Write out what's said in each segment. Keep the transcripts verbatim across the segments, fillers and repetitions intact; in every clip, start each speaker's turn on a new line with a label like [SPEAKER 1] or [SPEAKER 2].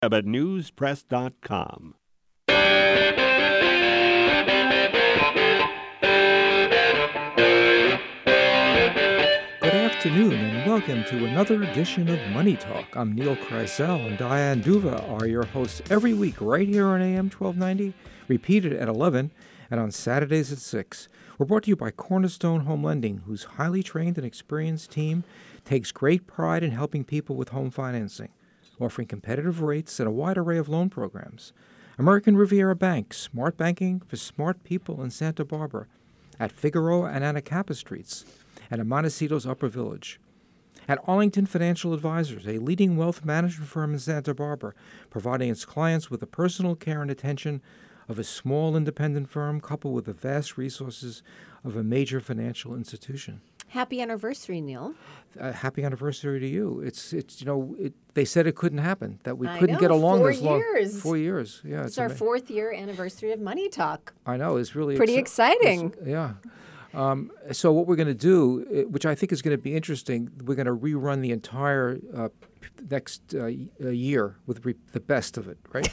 [SPEAKER 1] at news press dot com.
[SPEAKER 2] Good afternoon and welcome to another edition of Money Talk. I'm Neil Kreisel and Diane Duva are your hosts every week right here on A M twelve ninety, repeated at eleven, and on Saturdays at six. We're brought to you by Cornerstone Home Lending, whose highly trained and experienced team takes great pride in helping people with home financing, offering competitive rates and a wide array of loan programs. American Riviera Bank, smart banking for smart people in Santa Barbara, at Figueroa and Anacapa Streets, and at Montecito's Upper Village. At Arlington Financial Advisors, a leading wealth management firm in Santa Barbara, providing its clients with the personal care and attention of a small independent firm coupled with the vast resources of a major financial institution.
[SPEAKER 3] Happy anniversary, Neil.
[SPEAKER 2] Uh, happy anniversary to you. It's, it's you know, it, they said it couldn't happen, that we
[SPEAKER 3] I
[SPEAKER 2] couldn't
[SPEAKER 3] know,
[SPEAKER 2] get along
[SPEAKER 3] four
[SPEAKER 2] this long.
[SPEAKER 3] years.
[SPEAKER 2] Four years. Yeah,
[SPEAKER 3] It's,
[SPEAKER 2] it's
[SPEAKER 3] our
[SPEAKER 2] ama-
[SPEAKER 3] fourth year anniversary of Money Talk.
[SPEAKER 2] I know, it's really
[SPEAKER 3] Pretty
[SPEAKER 2] exci-
[SPEAKER 3] exciting.
[SPEAKER 2] it's- Yeah. Um, so what we're going to do, uh, which I think is going to be interesting, we're going to rerun the entire uh, p- next uh, y- uh, year with re- the best of it, right?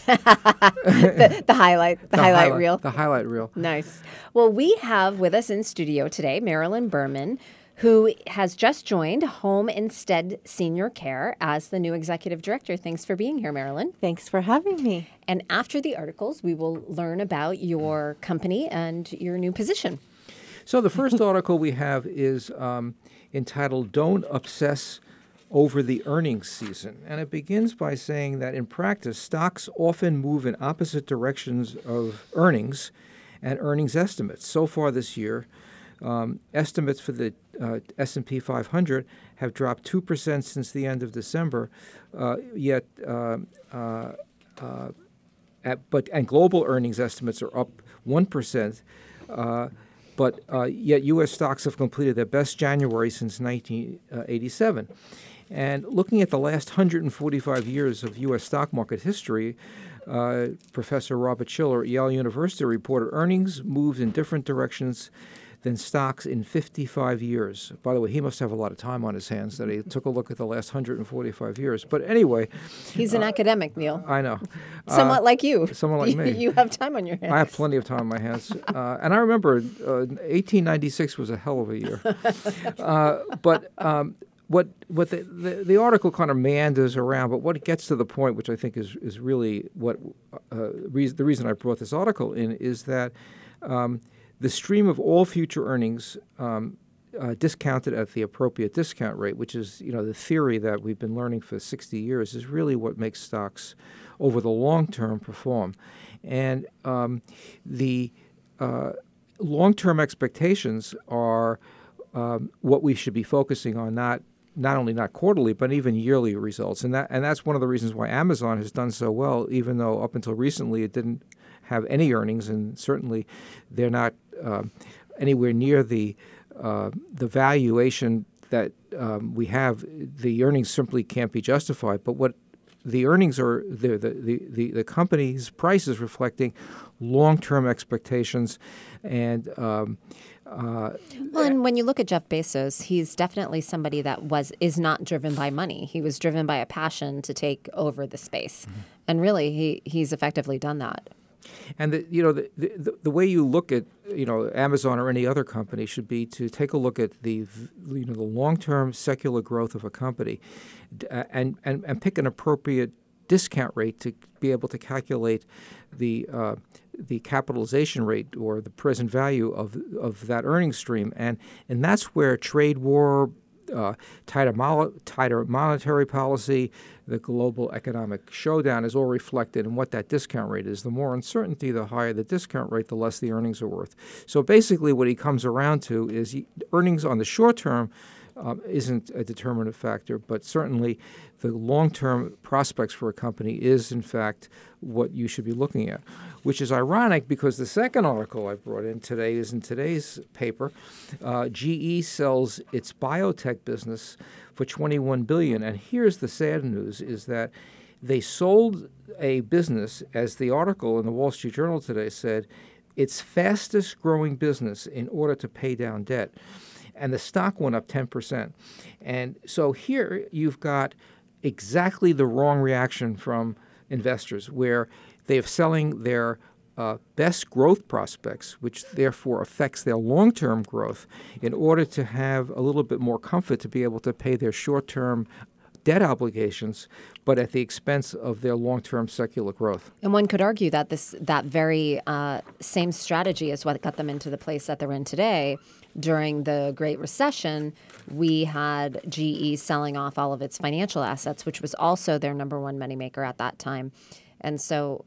[SPEAKER 3] the, the highlight, the, highlight reel.
[SPEAKER 2] The highlight reel.
[SPEAKER 3] Nice. Well, we have with us in studio today Marilyn Berman, who has just joined Home Instead Senior Care as the new executive director. Thanks for being here, Marilyn.
[SPEAKER 4] Thanks for having me.
[SPEAKER 3] And after the articles, we will learn about your company and your new position.
[SPEAKER 2] So the first article we have is um, entitled Don't Obsess Over the Earnings Season. And it begins by saying that in practice, stocks often move in opposite directions of earnings and earnings estimates. So far this year, um, estimates for the uh, S and P five hundred have dropped two percent since the end of December, uh, yet uh, uh, uh, at, but and global earnings estimates are up one percent. Uh, But uh, yet U S stocks have completed their best January since nineteen eighty-seven. And looking at the last one hundred forty-five years of U S stock market history, uh, Professor Robert Schiller at Yale University reported earnings moved in different directions than stocks in fifty-five years. By the way, he must have a lot of time on his hands that he took a look at the last one hundred forty-five years. But anyway.
[SPEAKER 3] He's an
[SPEAKER 2] uh,
[SPEAKER 3] academic, Neil.
[SPEAKER 2] I know.
[SPEAKER 3] Somewhat
[SPEAKER 2] Uh,
[SPEAKER 3] like you.
[SPEAKER 2] Someone like me.
[SPEAKER 3] You have time on your hands.
[SPEAKER 2] I have plenty of time on my hands. Uh, and I remember uh, eighteen ninety-six was a hell of a year. uh, but um, what what the, the, the article kind of meanders around, but what it gets to the point, which I think is, is really what uh, re- the reason I brought this article in, is that um, the stream of all future earnings um, uh, discounted at the appropriate discount rate, which is, you know, the theory that we've been learning for sixty years, is really what makes stocks over the long term perform. And um, the uh, long-term expectations are um, what we should be focusing on, not not only not quarterly, but even yearly results. And that and that's one of the reasons why Amazon has done so well, even though up until recently it didn't have any earnings, and certainly they're not um, anywhere near the uh, the valuation that um, we have. The earnings simply can't be justified. But what the earnings are, the the, the, the, the company's price is reflecting long-term expectations. And um, uh,
[SPEAKER 3] Well, and when you look at Jeff Bezos, he's definitely somebody that was is not driven by money. He was driven by a passion to take over the space. Mm-hmm. And really, he, he's effectively done that.
[SPEAKER 2] And the, you know the, the the way you look at you know Amazon or any other company should be to take a look at the you know the long-term secular growth of a company, and and, and pick an appropriate discount rate to be able to calculate the uh, the capitalization rate or the present value of of that earnings stream, and and that's where trade war, uh, tighter, mo- tighter monetary policy, the global economic showdown is all reflected in what that discount rate is. The more uncertainty, the higher the discount rate, the less the earnings are worth. So basically what he comes around to is he, earnings on the short term um, isn't a determinative factor, but certainly the long-term prospects for a company is, in fact, what you should be looking at, which is ironic because the second article I brought in today is in today's paper. Uh, G E sells its biotech business for twenty-one billion dollars. And here's the sad news, is that they sold a business, as the article in the Wall Street Journal today said, its fastest growing business in order to pay down debt. And the stock went up ten percent. And so here you've got exactly the wrong reaction from investors, where they are selling their uh, best growth prospects, which therefore affects their long-term growth, in order to have a little bit more comfort to be able to pay their short-term debt obligations, but at the expense of their long-term secular growth.
[SPEAKER 3] And one could argue that this that very uh, same strategy is what got them into the place that they're in today. During the Great Recession, we had G E selling off all of its financial assets, which was also their number one moneymaker at that time. And so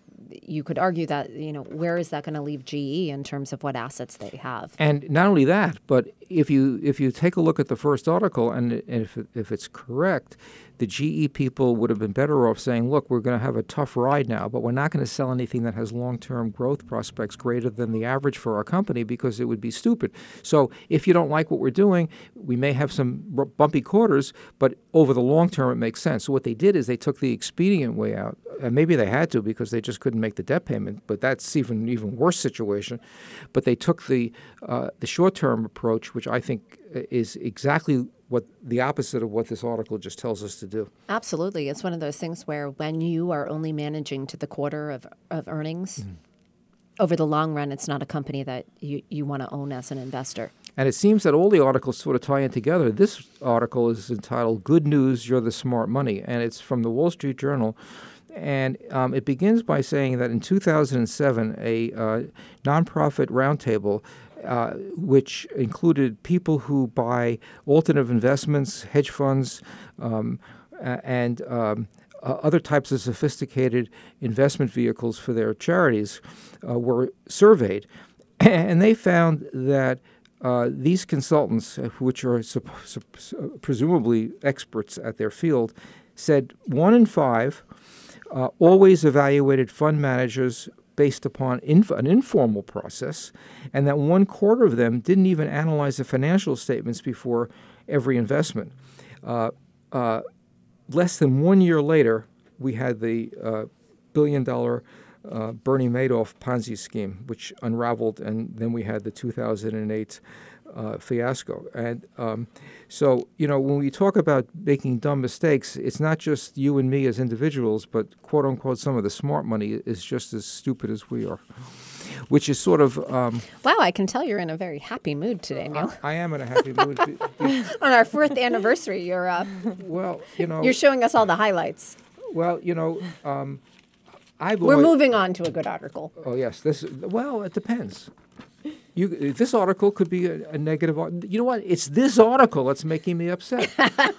[SPEAKER 3] you could argue that, you know, where is that going to leave G E in terms of what assets they have?
[SPEAKER 2] And not only that, but if you if you take a look at the first article, and, and if it, if it's correct, the G E people would have been better off saying, look, we're going to have a tough ride now, but we're not going to sell anything that has long-term growth prospects greater than the average for our company, because it would be stupid. So if you don't like what we're doing, we may have some r- bumpy quarters, but over the long term, it makes sense. So what they did is they took the expedient way out. And maybe they had to because they just couldn't make the debt payment, but that's even even worse situation. But they took the uh, the short-term approach, which I think is exactly what the opposite of what this article just tells us to do.
[SPEAKER 3] Absolutely. It's one of those things where when you are only managing to the quarter of, of earnings, mm-hmm. over the long run, it's not a company that you, you want to own as an investor.
[SPEAKER 2] And it seems that all the articles sort of tie in together. This article is entitled Good News, You're the Smart Money, and it's from the Wall Street Journal. And um, it begins by saying that in two thousand seven, a uh, nonprofit roundtable, uh, which included people who buy alternative investments, hedge funds, um, and um, uh, other types of sophisticated investment vehicles for their charities, uh, were surveyed. And they found that uh, these consultants, which are sup- sup- presumably experts at their field, said one in five Uh, always evaluated fund managers based upon inf- an informal process, and that one quarter of them didn't even analyze the financial statements before every investment. Uh, uh, less than one year later, we had the uh, billion-dollar uh, Bernie Madoff Ponzi scheme, which unraveled, and then we had the two thousand eight Uh, fiasco. And um, so, you know, when we talk about making dumb mistakes, it's not just you and me as individuals, but quote unquote, some of the smart money is just as stupid as we are, which is sort of. Um,
[SPEAKER 3] wow, I can tell you're in a very happy mood today, Neil.
[SPEAKER 2] I, I am in a happy mood. Be, be,
[SPEAKER 3] On our fourth anniversary, you're uh,
[SPEAKER 2] well, you know,
[SPEAKER 3] you're showing us all the highlights.
[SPEAKER 2] Well, you know, um, I've
[SPEAKER 3] We're
[SPEAKER 2] always,
[SPEAKER 3] moving on to a good article.
[SPEAKER 2] Oh yes, this. Well, it depends. You, this article could be a, a negative. You know what? It's this article that's making me upset.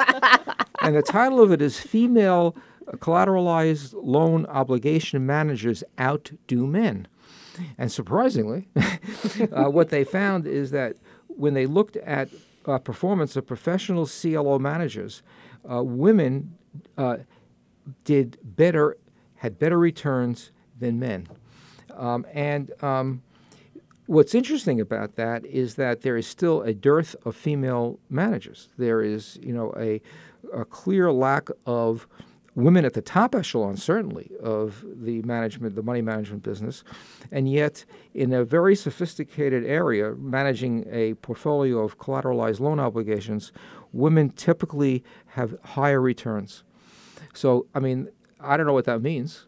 [SPEAKER 2] And the title of it is Female Collateralized Loan Obligation Managers Outdo Men. And surprisingly, uh, what they found is that when they looked at uh, performance of professional C L O managers, uh, women uh, did better, had better returns than men. Um, and... Um, What's interesting about that is that there is still a dearth of female managers. There is, you know, a, a clear lack of women at the top echelon, certainly, of the management, the money management business. And yet, in a very sophisticated area, managing a portfolio of collateralized loan obligations, women typically have higher returns. So, I mean, I don't know what that means.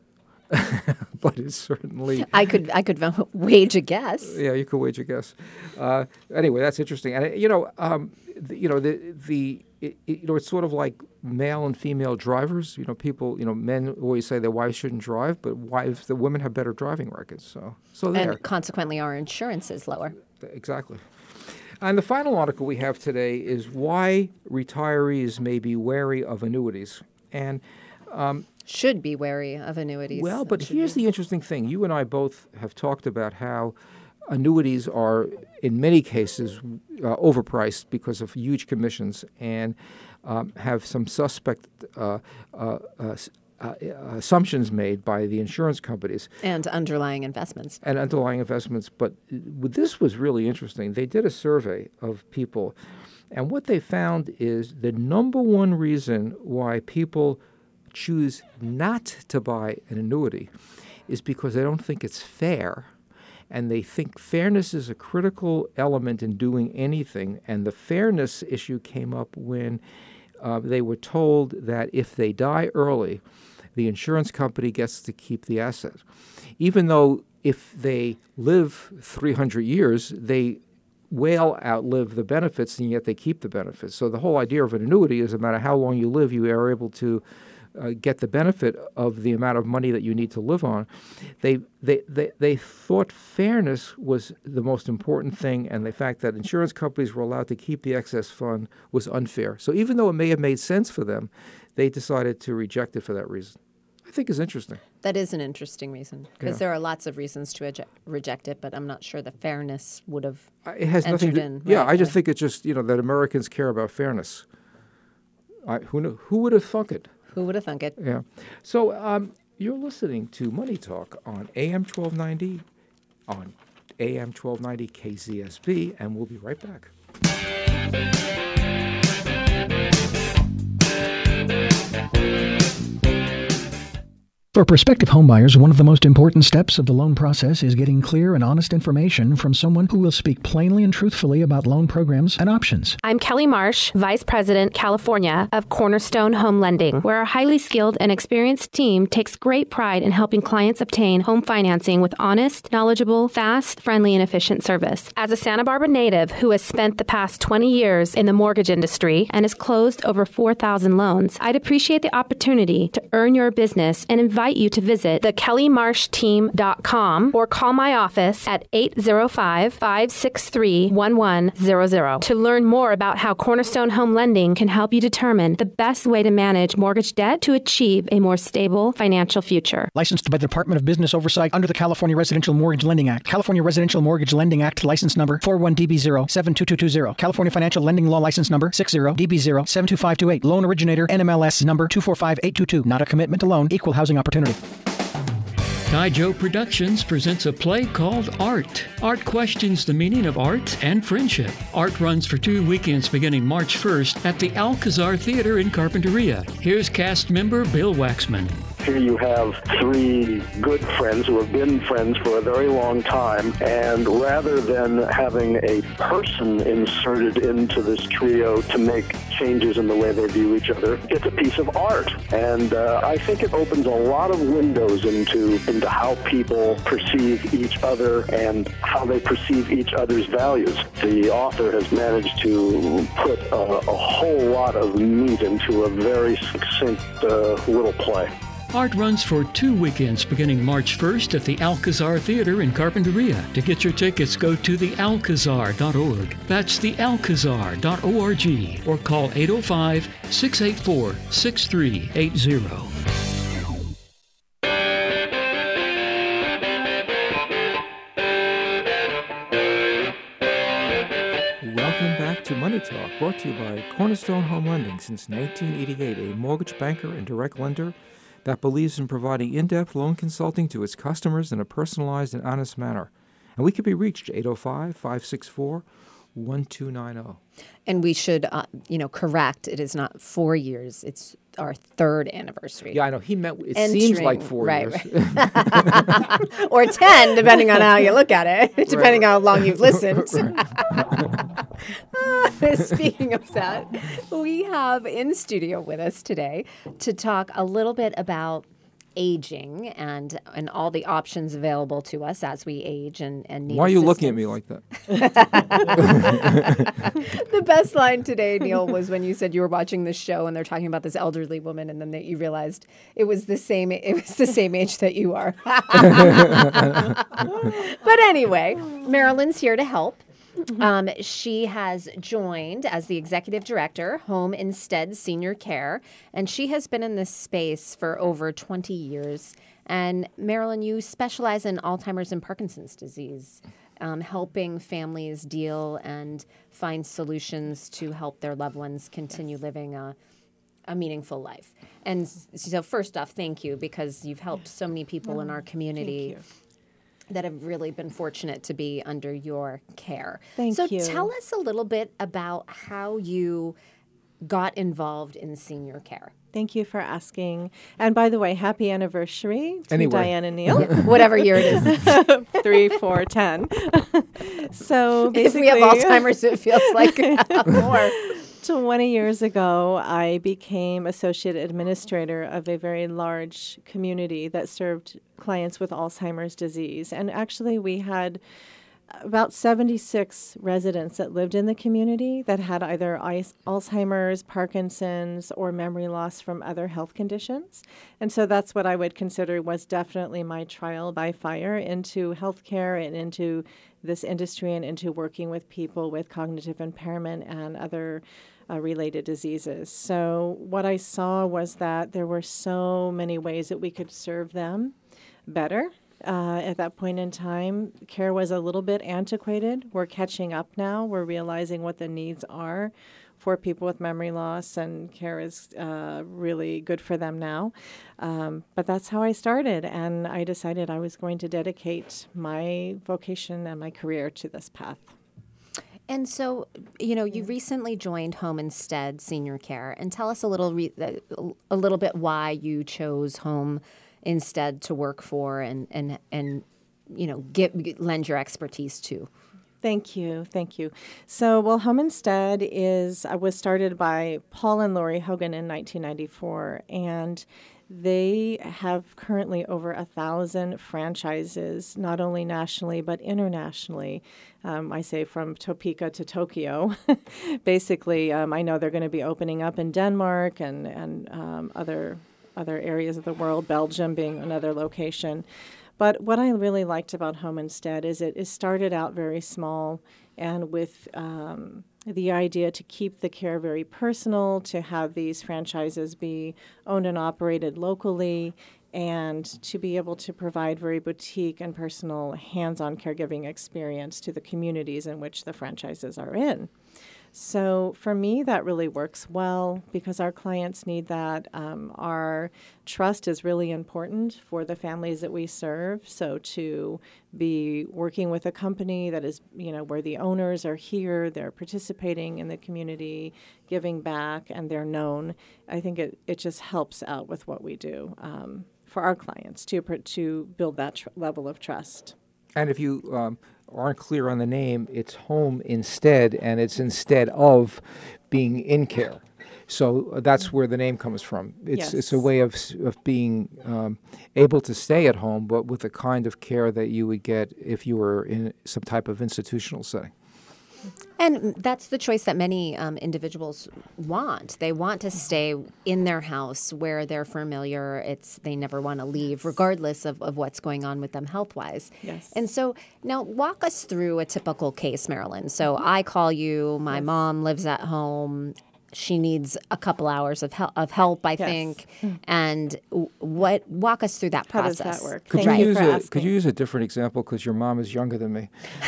[SPEAKER 2] But it's certainly.
[SPEAKER 3] I could I could wage a guess.
[SPEAKER 2] Yeah, you could wage a guess. Uh, anyway, that's interesting, and you know, um, the, you know, the the it, it, you know, it's sort of like male and female drivers. You know, people, you know, men always say their wives shouldn't drive, but wives, the women have better driving records. So, so there.
[SPEAKER 3] And consequently, our insurance is lower.
[SPEAKER 2] Exactly. And the final article we have today is why retirees may be wary of annuities, and. Um,
[SPEAKER 3] Should be wary of annuities.
[SPEAKER 2] Well, but here's the interesting thing. You and I both have talked about how annuities are, in many cases, uh, overpriced because of huge commissions and um, have some suspect uh, uh, uh, uh, assumptions made by the insurance companies.
[SPEAKER 3] And underlying investments.
[SPEAKER 2] And underlying investments. But this was really interesting. They did a survey of people, and what they found is the number one reason why people choose not to buy an annuity is because they don't think it's fair, and they think fairness is a critical element in doing anything. And the fairness issue came up when uh, they were told that if they die early, The insurance company gets to keep the asset. Even though if they live three hundred years, they well outlive the benefits, and yet they keep the benefits. So the whole idea of an annuity is no matter how long you live, you are able to uh, get the benefit of the amount of money that you need to live on. They, they, they, they thought fairness was the most important thing, and the fact that insurance companies were allowed to keep the excess fund was unfair. So even though it may have made sense for them, they decided to reject it for that reason. I think is interesting.
[SPEAKER 3] That is an interesting reason, because
[SPEAKER 2] Yeah.
[SPEAKER 3] there are lots of reasons to eject, reject it, but I'm not sure the fairness would have
[SPEAKER 2] Uh, It has
[SPEAKER 3] entered
[SPEAKER 2] nothing to,
[SPEAKER 3] in.
[SPEAKER 2] yeah,
[SPEAKER 3] right,
[SPEAKER 2] I just
[SPEAKER 3] uh,
[SPEAKER 2] think it's just, you know, that Americans care about fairness. I, who knew, who would have thunk it?
[SPEAKER 3] Who would have thunk it?
[SPEAKER 2] Yeah. So um, you're listening to Money Talk on A M twelve ninety, on A M twelve ninety K Z S B, and we'll be right back.
[SPEAKER 4] For prospective homebuyers, one of the most important steps of the loan process is getting clear and honest information from someone who will speak plainly and truthfully about loan programs and options.
[SPEAKER 5] I'm Kelly Marsh, Vice President, California of Cornerstone Home Lending, where our highly skilled and experienced team takes great pride in helping clients obtain home financing with honest, knowledgeable, fast, friendly, and efficient service. As a Santa Barbara native who has spent the past twenty years in the mortgage industry and has closed over four thousand loans, I'd appreciate the opportunity to earn your business and invite you to visit the kelly marsh team dot com or call my office at eight zero five, five six three, one one zero zero to learn more about how Cornerstone Home Lending can help you determine the best way to manage mortgage debt to achieve a more stable financial future.
[SPEAKER 4] Licensed by the Department of Business Oversight under the California Residential Mortgage Lending Act. California Residential Mortgage Lending Act license number four one D B zero seven two two two zero. California Financial Lending Law license number six zero D B zero seven two five two eight. Loan originator N M L S number two four five eight two two. Not a commitment to loan. Equal housing opportunity.
[SPEAKER 6] Guy Joe Productions presents a play called Art. Art questions the meaning of art and friendship. Art runs for two weekends beginning March first at the Alcazar Theater in Carpinteria. Here's cast member Bill Waxman.
[SPEAKER 7] Here you have three good friends who have been friends for a very long time, and rather than having a person inserted into this trio to make changes in the way they view each other, it's a piece of art. And uh, I think it opens a lot of windows into, into how people perceive each other and how they perceive each other's values. The author has managed to put a, a whole lot of meat into a very succinct uh, little play.
[SPEAKER 6] Art runs for two weekends beginning March first at the Alcazar Theater in Carpinteria. To get your tickets, go to the alcazar dot org. That's the alcazar dot org or call eight oh five, six eight four, six three eight zero.
[SPEAKER 2] Welcome back to Money Talk, brought to you by Cornerstone Home Lending since nineteen eighty-eight, a mortgage banker and direct lender that believes in providing in-depth loan consulting to its customers in a personalized and honest manner. And we can be reached at eight oh five, five six four, one two nine zero.
[SPEAKER 3] And we should, uh, you know, correct. It is not four years. It's our third anniversary.
[SPEAKER 2] Yeah, I know. He meant, it
[SPEAKER 3] Entering-
[SPEAKER 2] seems like four
[SPEAKER 3] right,
[SPEAKER 2] years.
[SPEAKER 3] right. Or ten, depending on how you look at it, depending on how long you've listened. Speaking of that, we have in studio with us today to talk a little bit about aging and and all the options available to us as we age and, and need
[SPEAKER 2] Why are you looking at me
[SPEAKER 3] assistance.
[SPEAKER 2] like that?
[SPEAKER 3] The best line today, Neil, was when you said you were watching this show and they're talking about this elderly woman, and then that you realized it was the same. It was the same age that you are. But anyway, Marilyn's here to help. Um, she has joined as the executive director, Home Instead Senior Care, and she has been in this space for over twenty years. And Marilyn, you specialize in Alzheimer's and Parkinson's disease, um, helping families deal and find solutions to help their loved ones continue living a, a meaningful life. And so first off, thank you, because you've helped so many people in our community that have really been fortunate to be under your care.
[SPEAKER 8] Thank
[SPEAKER 3] so
[SPEAKER 8] you.
[SPEAKER 3] So tell us a little bit about how you got involved in senior care.
[SPEAKER 8] Thank you for asking. And by the way, happy anniversary to
[SPEAKER 2] Anyway.
[SPEAKER 8] Diane and Neil.
[SPEAKER 3] Whatever year it is.
[SPEAKER 8] Three, four, ten. So
[SPEAKER 3] If
[SPEAKER 8] basically,
[SPEAKER 3] we have Alzheimer's, it feels like more.
[SPEAKER 8] twenty years ago, I became associate administrator of a very large community that served clients with Alzheimer's disease. And actually, we had about seventy-six residents that lived in the community that had either Alzheimer's, Parkinson's, or memory loss from other health conditions. And so that's what I would consider was definitely my trial by fire into healthcare and into this industry and into working with people with cognitive impairment and other uh, related diseases. So what I saw was that there were so many ways that we could serve them better. Uh, at that point in time, care was a little bit antiquated. We're catching up now. We're realizing what the needs are for people with memory loss, and care is uh, really good for them now. Um, but that's how I started, and I decided I was going to dedicate my vocation and my career to this path.
[SPEAKER 3] And so, you know, you recently joined Home Instead Senior Care, and tell us a little, re- a little bit why you chose Home Instead to work for and and and you know get lend your expertise to.
[SPEAKER 8] Thank you, thank you. So, well, Home Instead is uh, was started by Paul and Lori Hogan in nineteen ninety-four, and they have currently over a thousand franchises, not only nationally but internationally. Um, I say from Topeka to Tokyo. Basically, um, I know they're going to be opening up in Denmark and and um, other. other areas of the world, Belgium being another location. But what I really liked about Home Instead is it, it started out very small and with um, the idea to keep the care very personal, to have these franchises be owned and operated locally, and to be able to provide very boutique and personal hands-on caregiving experience to the communities in which the franchises are in. So for me, that really works well because our clients need that. Um, our trust is really important for the families that we serve. So to be working with a company that is, you know, where the owners are here, they're participating in the community, giving back, and they're known, I think it, it just helps out with what we do um, for our clients to, to build that tr- level of trust.
[SPEAKER 2] And if you um, aren't clear on the name, it's Home Instead, and it's instead of being in care. So that's where the name comes from. It's
[SPEAKER 8] Yes.
[SPEAKER 2] it's a way of of being um, able to stay at home, but with the kind of care that you would get if you were in some type of institutional setting.
[SPEAKER 3] And that's the choice that many um, individuals want. They want to stay in their house where they're familiar. It's they never want to leave, regardless of, of what's going on with them health-wise.
[SPEAKER 8] Yes.
[SPEAKER 3] And so now walk us through a typical case, Marilyn. So I call you. My
[SPEAKER 8] Yes.
[SPEAKER 3] mom lives at home. She needs a couple hours of help, of help I
[SPEAKER 8] Yes.
[SPEAKER 3] think. And w- what walk us through that
[SPEAKER 8] How does
[SPEAKER 3] process.
[SPEAKER 8] that work?
[SPEAKER 2] Could
[SPEAKER 8] Thank
[SPEAKER 2] you
[SPEAKER 8] you
[SPEAKER 2] use
[SPEAKER 8] for
[SPEAKER 2] a
[SPEAKER 8] asking.
[SPEAKER 2] Could you use a different example because your mom is younger than me?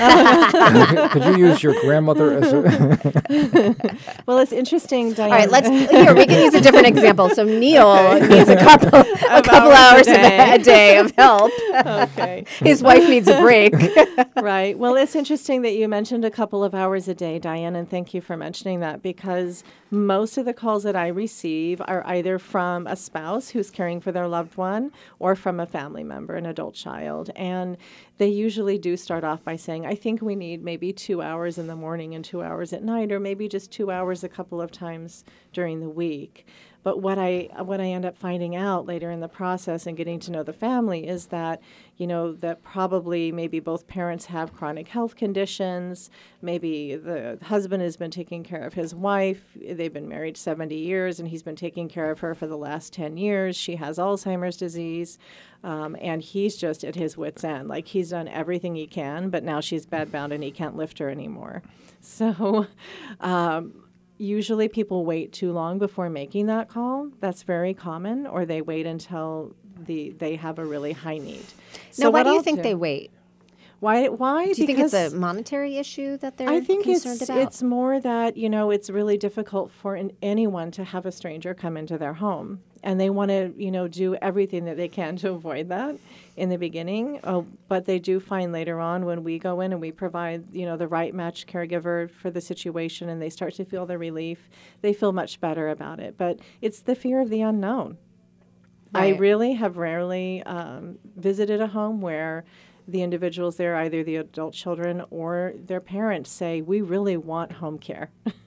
[SPEAKER 2] Could you use your grandmother as a?
[SPEAKER 8] Well, it's interesting, Diane.
[SPEAKER 3] All right, let's here. We can use a different example. So Neil needs a couple a couple
[SPEAKER 8] hours
[SPEAKER 3] hours
[SPEAKER 8] a
[SPEAKER 3] of
[SPEAKER 8] day.
[SPEAKER 3] a, a day of help.
[SPEAKER 8] Okay.
[SPEAKER 3] His wife needs a break.
[SPEAKER 8] Right. Well, it's interesting that you mentioned a couple of hours a day, Diane, and thank you for mentioning that because most of the calls that I receive are either from a spouse who's caring for their loved one or from a family member, an adult child. And they usually do start off by saying, I think we need maybe two hours in the morning and two hours at night, or maybe just two hours a couple of times during the week. But what I what I end up finding out later in the process and getting to know the family is that, you know, that probably maybe both parents have chronic health conditions. Maybe the husband has been taking care of his wife. They've been married seventy years, and he's been taking care of her for the last ten years. She has Alzheimer's disease, um, and he's just at his wit's end. Like, he's done everything he can, but now she's bedbound and he can't lift her anymore. So um usually people wait too long before making that call. That's very common, or they wait until the they have a really high need.
[SPEAKER 3] So why
[SPEAKER 8] what
[SPEAKER 3] do you
[SPEAKER 8] I'll
[SPEAKER 3] think they wait?
[SPEAKER 8] Why? Why?
[SPEAKER 3] Do you think it's
[SPEAKER 8] Because
[SPEAKER 3] a monetary issue that they're
[SPEAKER 8] I think
[SPEAKER 3] concerned
[SPEAKER 8] it's
[SPEAKER 3] about?
[SPEAKER 8] it's more that, you know, it's really difficult for an, anyone to have a stranger come into their home, and they want to, you know, do everything that they can to avoid that in the beginning. Uh, but they do find later on when we go in and we provide, you know, the right match caregiver for the situation, and they start to feel the relief, they feel much better about it. But it's the fear of the unknown. I
[SPEAKER 3] Right.
[SPEAKER 8] really have rarely um, visited a home where the individuals there, either the adult children or their parents, say, we really want home care.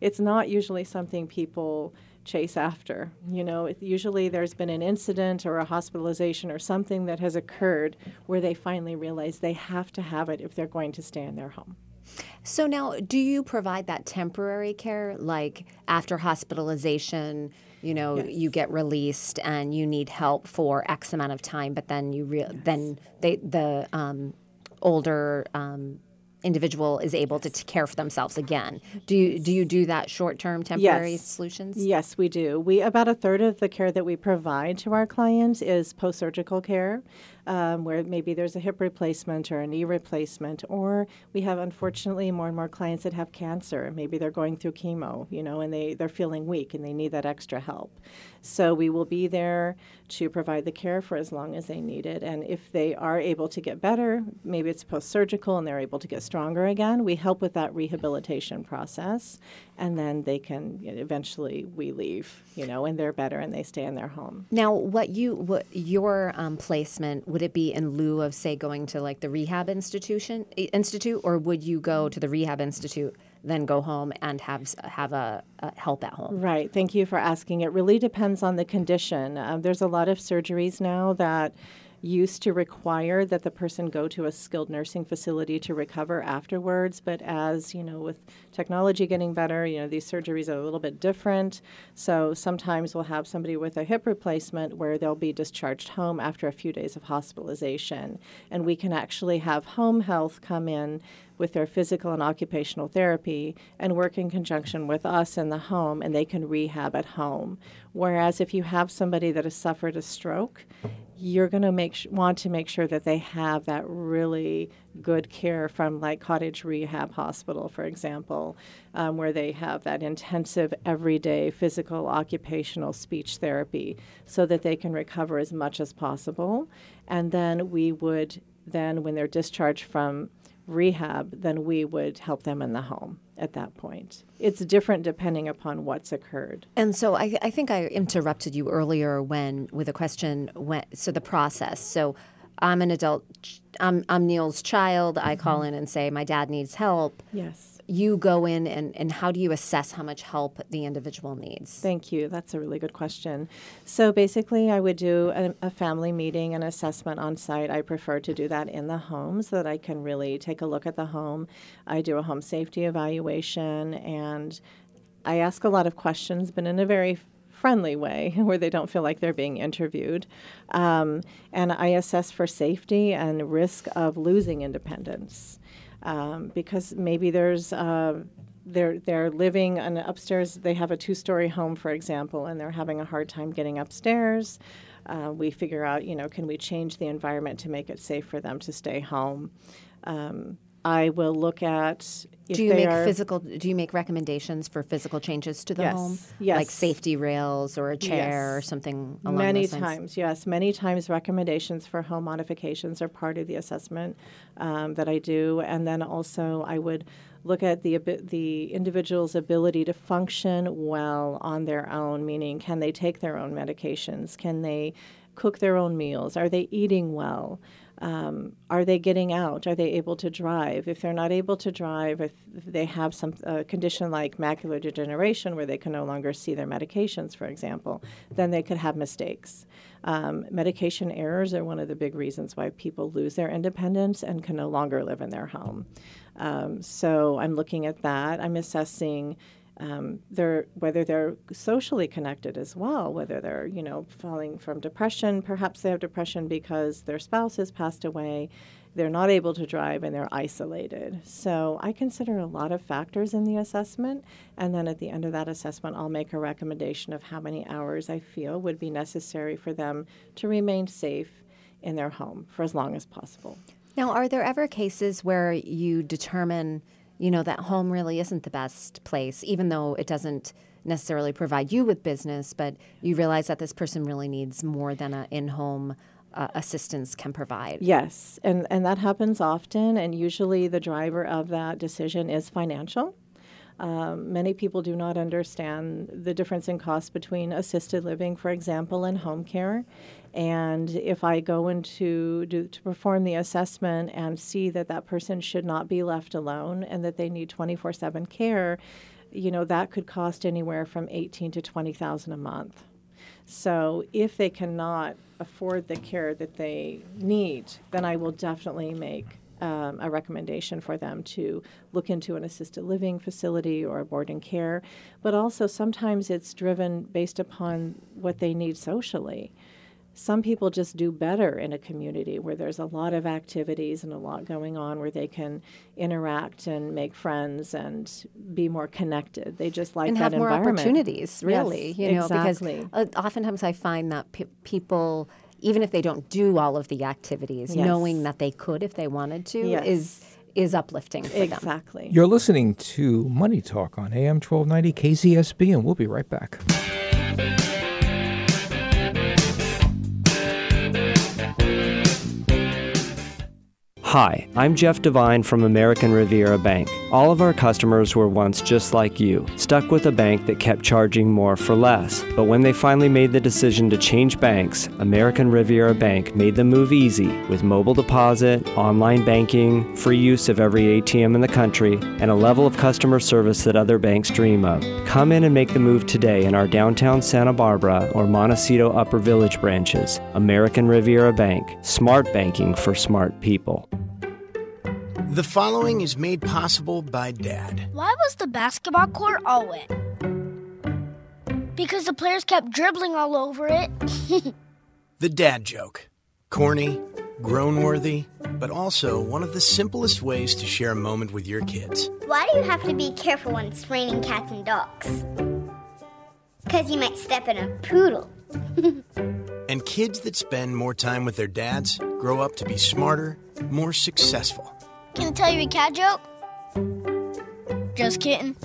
[SPEAKER 8] it's not usually something people chase after. You know, it, usually there's been an incident or a hospitalization or something that has occurred where they finally realize they have to have it if they're going to stay in their home.
[SPEAKER 3] So now, do you provide that temporary care, like after hospitalization, you know,
[SPEAKER 8] Yes.
[SPEAKER 3] you get released and you need help for X amount of time, but then you re- then they the um, older um, individual is able to t- care for themselves again. Do you do you do that short term temporary
[SPEAKER 8] Yes.
[SPEAKER 3] solutions?
[SPEAKER 8] Yes, we do. We about a third of the care that we provide to our clients is post-surgical care, um, where maybe there's a hip replacement or a knee replacement, or we have unfortunately more and more clients that have cancer. Maybe they're going through chemo, you know, and they they're feeling weak and they need that extra help. So we will be there to provide the care for as long as they need it. And if they are able to get better, maybe it's post-surgical and they're able to get stronger again, we help with that rehabilitation process. And then they can, you know, eventually we leave, you know, and they're better and they stay in their home.
[SPEAKER 3] Now, what you what your um, placement, would it be in lieu of, say, going to like the rehab institution i- institute, or would you go to the rehab institute, then go home and have s- have a, a help at home?
[SPEAKER 8] Right. Thank you for asking. It really depends on the condition. Um, there's a lot of surgeries now that used to require that the person go to a skilled nursing facility to recover afterwards. But as, you know, with technology getting better, you know, these surgeries are a little bit different. So sometimes we'll have somebody with a hip replacement where they'll be discharged home after a few days of hospitalization. And we can actually have home health come in with their physical and occupational therapy and work in conjunction with us in the home, and they can rehab at home. Whereas if you have somebody that has suffered a stroke, you're going to make sh- want to make sure that they have that really good care from like Cottage Rehab Hospital, for example, um, where they have that intensive everyday physical, occupational, speech therapy so that they can recover as much as possible. And then we would then, when they're discharged from rehab, then we would help them in the home at that point. It's different depending upon what's occurred.
[SPEAKER 3] And so I, I think I interrupted you earlier when with a question. When, so the process. So I'm an adult. ch- I'm, I'm Neil's child. I call in and say my dad needs help.
[SPEAKER 8] Yes.
[SPEAKER 3] You go in and, and how do you assess how much help the individual needs?
[SPEAKER 8] Thank you. That's a really good question. So basically, I would do a, a family meeting, an assessment on site. I prefer to do that in the home so that I can really take a look at the home. I do a home safety evaluation, and I ask a lot of questions, but in a very friendly way where they don't feel like they're being interviewed. Um, and I assess for safety and risk of losing independence. Um, because maybe there's uh, they're they're living on upstairs. They have a two-story home, for example, and they're having a hard time getting upstairs. Uh, we figure out, you know, can we change the environment to make it safe for them to stay home? Um, I will look at if
[SPEAKER 3] Do you
[SPEAKER 8] they
[SPEAKER 3] make
[SPEAKER 8] are,
[SPEAKER 3] physical? Do you make recommendations for physical changes to the
[SPEAKER 8] Yes,
[SPEAKER 3] home,
[SPEAKER 8] yes.
[SPEAKER 3] like safety rails or a chair or
[SPEAKER 8] Yes.
[SPEAKER 3] something along
[SPEAKER 8] Many
[SPEAKER 3] those lines?
[SPEAKER 8] times, yes. Many times recommendations for home modifications are part of the assessment um, that I do. And then also I would look at the abi- the individual's ability to function well on their own, meaning can they take their own medications? Can they cook their own meals? Are they eating well? Um, are they getting out? Are they able to drive? If they're not able to drive, if they have some uh, condition like macular degeneration where they can no longer see their medications, for example, then they could have mistakes. Um, medication errors are one of the big reasons why people lose their independence and can no longer live in their home. Um, so I'm looking at that. I'm assessing Um, they're, whether they're socially connected as well, whether they're, you know, falling from depression. Perhaps they have depression because their spouse has passed away, they're not able to drive, and they're isolated. So I consider a lot of factors in the assessment, and then at the end of that assessment, I'll make a recommendation of how many hours I feel would be necessary for them to remain safe in their home for as long as possible.
[SPEAKER 3] Now, are there ever cases where you determine, you know, that home really isn't the best place, even though it doesn't necessarily provide you with business, but you realize that this person really needs more than an in-home uh, assistance can provide?
[SPEAKER 8] Yes, and, and that happens often, and usually the driver of that decision is financial. Um, many people do not understand the difference in cost between assisted living, for example, and home care. And if I go into do, to perform the assessment and see that that person should not be left alone and that they need twenty-four seven care, you know, that could cost anywhere from eighteen to twenty thousand a month. So if they cannot afford the care that they need, then I will definitely make um, a recommendation for them to look into an assisted living facility or a board and care. But also sometimes it's driven based upon what they need socially. Some people just do better in a community where there's a lot of activities and a lot going on where they can interact and make friends and be more connected. They just like
[SPEAKER 3] and
[SPEAKER 8] that
[SPEAKER 3] have more
[SPEAKER 8] environment.
[SPEAKER 3] opportunities, really.
[SPEAKER 8] Yes,
[SPEAKER 3] you know,
[SPEAKER 8] exactly.
[SPEAKER 3] because uh, oftentimes I find that pe- people, even if they don't do all of the activities,
[SPEAKER 8] Yes.
[SPEAKER 3] knowing that they could if they wanted to,
[SPEAKER 8] Yes.
[SPEAKER 3] is is uplifting for them.
[SPEAKER 8] Exactly.
[SPEAKER 2] You're listening to Money Talk on A M twelve ninety K Z S B, and we'll be right back.
[SPEAKER 9] Hi, I'm Jeff Devine from American Riviera Bank. All of our customers were once just like you, stuck with a bank that kept charging more for less. But when they finally made the decision to change banks, American Riviera Bank made the move easy with mobile deposit, online banking, free use of every A T M in the country, and a level of customer service that other banks dream of. Come in and make the move today in our downtown Santa Barbara or Montecito Upper Village branches. American Riviera Bank, smart banking for smart people.
[SPEAKER 10] The following is made possible by Dad.
[SPEAKER 11] Why was the basketball court all wet? Because the players kept dribbling all over it.
[SPEAKER 10] The dad joke. Corny, grown-worthy, but also one of the simplest ways to share a moment with your kids.
[SPEAKER 12] Why do you have to be careful when it's raining cats and dogs? Because you might step in a poodle.
[SPEAKER 10] And kids that spend more time with their dads grow up to be smarter, more successful.
[SPEAKER 11] Can I tell you a cat joke? Just kidding.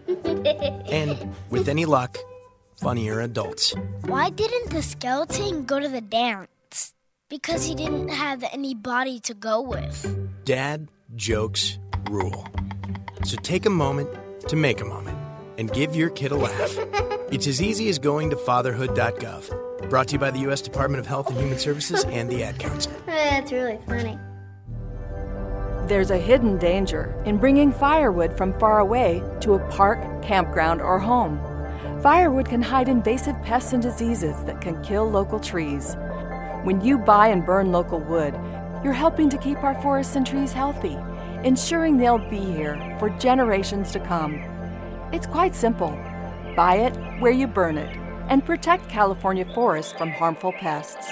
[SPEAKER 10] And, with any luck, funnier adults.
[SPEAKER 11] Why didn't the skeleton go to the dance? Because he didn't have any body to go with.
[SPEAKER 10] Dad jokes rule. So take a moment to make a moment and give your kid a laugh. It's as easy as going to fatherhood dot gov. Brought to you by the U S Department of Health and Human Services and the Ad Council.
[SPEAKER 12] That's really funny.
[SPEAKER 13] There's a hidden danger in bringing firewood from far away to a park, campground, or home. Firewood can hide invasive pests and diseases that can kill local trees. When you buy and burn local wood, you're helping to keep our forests and trees healthy, ensuring they'll be here for generations to come. It's quite simple. Buy it where you burn it, and protect California forests from harmful pests.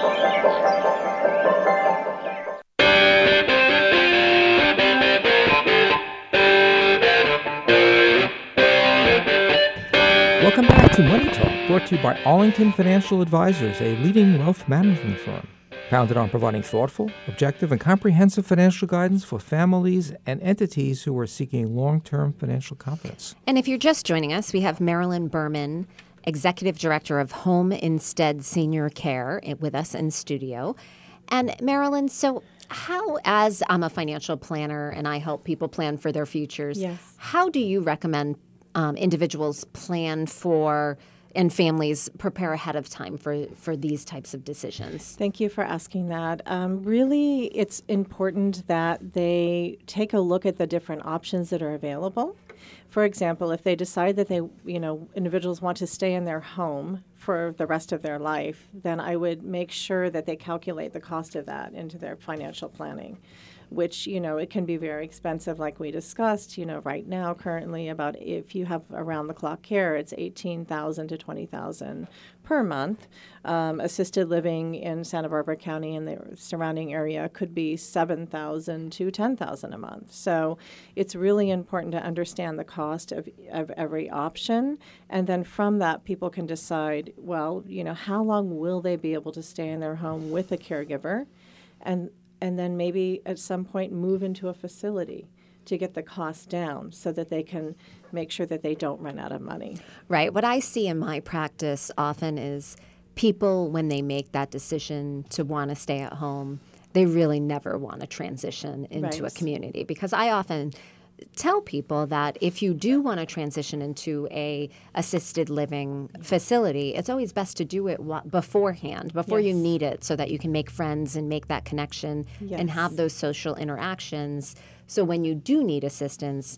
[SPEAKER 2] Welcome back to Money Talk, brought to you by Arlington Financial Advisors, a leading wealth management firm. Founded on providing thoughtful, objective, and comprehensive financial guidance for families and entities who are seeking long-term financial confidence.
[SPEAKER 3] And if you're just joining us, we have Marilyn Berman, Executive Director of Home Instead Senior Care, with us in studio. And Marilyn, so how, as I'm a financial planner and I help people plan for their futures,
[SPEAKER 8] Yes.
[SPEAKER 3] how do you recommend um, individuals plan for and families prepare ahead of time for, for these types of decisions?
[SPEAKER 8] Thank you for asking that. Um, really, it's important that they take a look at the different options that are available. For example, if they decide that they, you know, individuals want to stay in their home for the rest of their life, then I would make sure that they calculate the cost of that into their financial planning, which, you know, it can be very expensive, like we discussed, you know, right now, currently, about if you have around-the-clock care, it's eighteen thousand dollars to twenty thousand dollars per month. Um, assisted living in Santa Barbara County and the surrounding area could be seven thousand dollars to ten thousand dollars a month. So it's really important to understand the cost of, of every option, and then from that, people can decide, well, you know, how long will they be able to stay in their home with a caregiver, and and then maybe at some point move into a facility to get the cost down so that they can make sure that they don't run out of money.
[SPEAKER 3] Right. What I see in my practice often is people, when they make that decision to want to stay at home, they really never want to transition into
[SPEAKER 8] Right.
[SPEAKER 3] a community, because I often tell people that if you do want to transition into a assisted living facility, it's always best to do it wa- beforehand, before you
[SPEAKER 8] Yes.
[SPEAKER 3] need it, so that you can make friends and make that connection
[SPEAKER 8] Yes.
[SPEAKER 3] and have those social interactions. So when you do need assistance,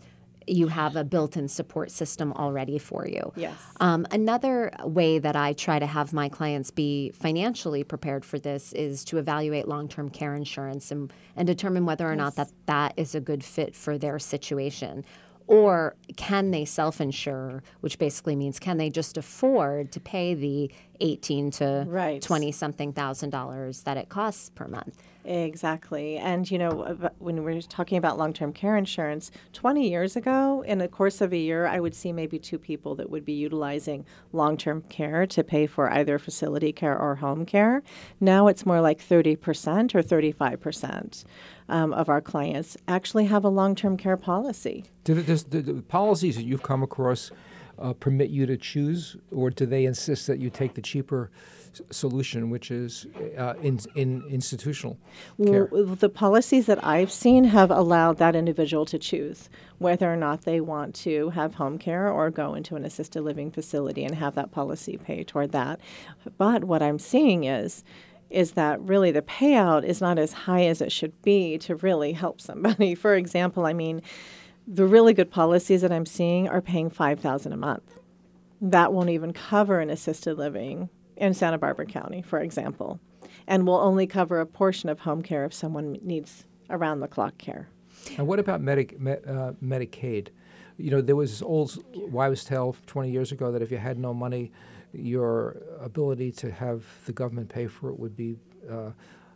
[SPEAKER 3] you have a built-in support system already for you.
[SPEAKER 8] Yes.
[SPEAKER 3] Um, another way that I try to have my clients be financially prepared for this is to evaluate long-term care insurance and, and determine whether or not that that is a good fit for their situation. Or can they self-insure, which basically means can they just afford to pay the eighteen to
[SPEAKER 8] right.
[SPEAKER 3] twenty-something thousand dollars that it costs per month?
[SPEAKER 8] Exactly. And, you know, when we're talking about long-term care insurance, twenty years ago, in the course of a year, I would see maybe two people that would be utilizing long-term care to pay for either facility care or home care. Now it's more like thirty percent or thirty-five percent um, of our clients actually have a long-term care policy.
[SPEAKER 2] Do the, does the, the policies that you've come across uh, permit you to choose, or do they insist that you take the cheaper s- solution, which is uh, in, in institutional care?
[SPEAKER 8] Well, the policies that I've seen have allowed that individual to choose whether or not they want to have home care or go into an assisted living facility and have that policy pay toward that. But what I'm seeing is is that really the payout is not as high as it should be to really help somebody. For example, I mean, the really good policies that I'm seeing are paying five thousand dollars a month. That won't even cover an assisted living in Santa Barbara County, for example, and will only cover a portion of home care if someone needs around-the-clock care.
[SPEAKER 2] And what about Medi- Me- uh, Medicaid? You know, there was this old wives' tale twenty years ago that if you had no money, your ability to have the government pay for it would be uh,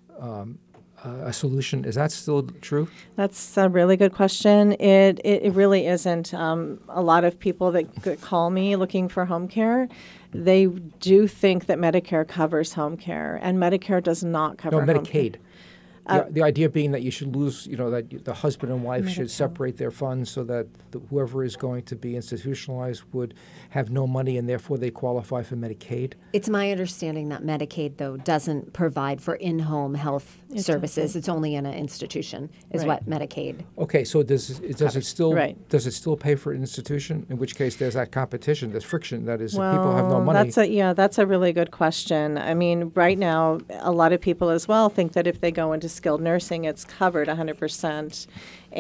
[SPEAKER 2] um, a solution. Is that still true?
[SPEAKER 8] That's a really good question. It it, it really isn't. Um, a lot of people that g- call me looking for home care, they do think that Medicare covers home care, and Medicare does not cover
[SPEAKER 2] no,
[SPEAKER 8] home care.
[SPEAKER 2] Medicaid. The, the idea being that you should lose, you know, that you, the husband and wife should separate their funds so that the, whoever is going to be institutionalized would have no money and therefore they qualify for Medicaid.
[SPEAKER 3] It's my understanding that Medicaid, though, doesn't provide for in-home health
[SPEAKER 8] It
[SPEAKER 3] services.
[SPEAKER 8] doesn't.
[SPEAKER 3] It's only in an institution, is
[SPEAKER 8] Right.
[SPEAKER 3] what Medicaid.
[SPEAKER 2] Okay, so does it, does it still
[SPEAKER 8] Right.
[SPEAKER 2] does it still pay for an institution? In which case, there's that competition, there's friction. That is, if people have no money.
[SPEAKER 8] That's a, yeah, that's a really good question. I mean, right now, a lot of people as well think that if they go into skilled nursing, it's covered one hundred percent.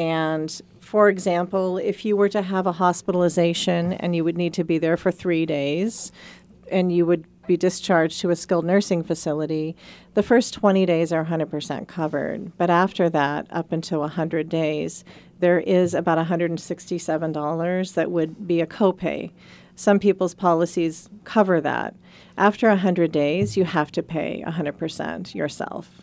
[SPEAKER 8] And for example, if you were to have a hospitalization and you would need to be there for three days and you would be discharged to a skilled nursing facility, the first twenty days are one hundred percent covered. But after that, up until one hundred days, there is about one hundred sixty-seven dollars that would be a copay. Some people's policies cover that. After one hundred days, you have to pay one hundred percent yourself.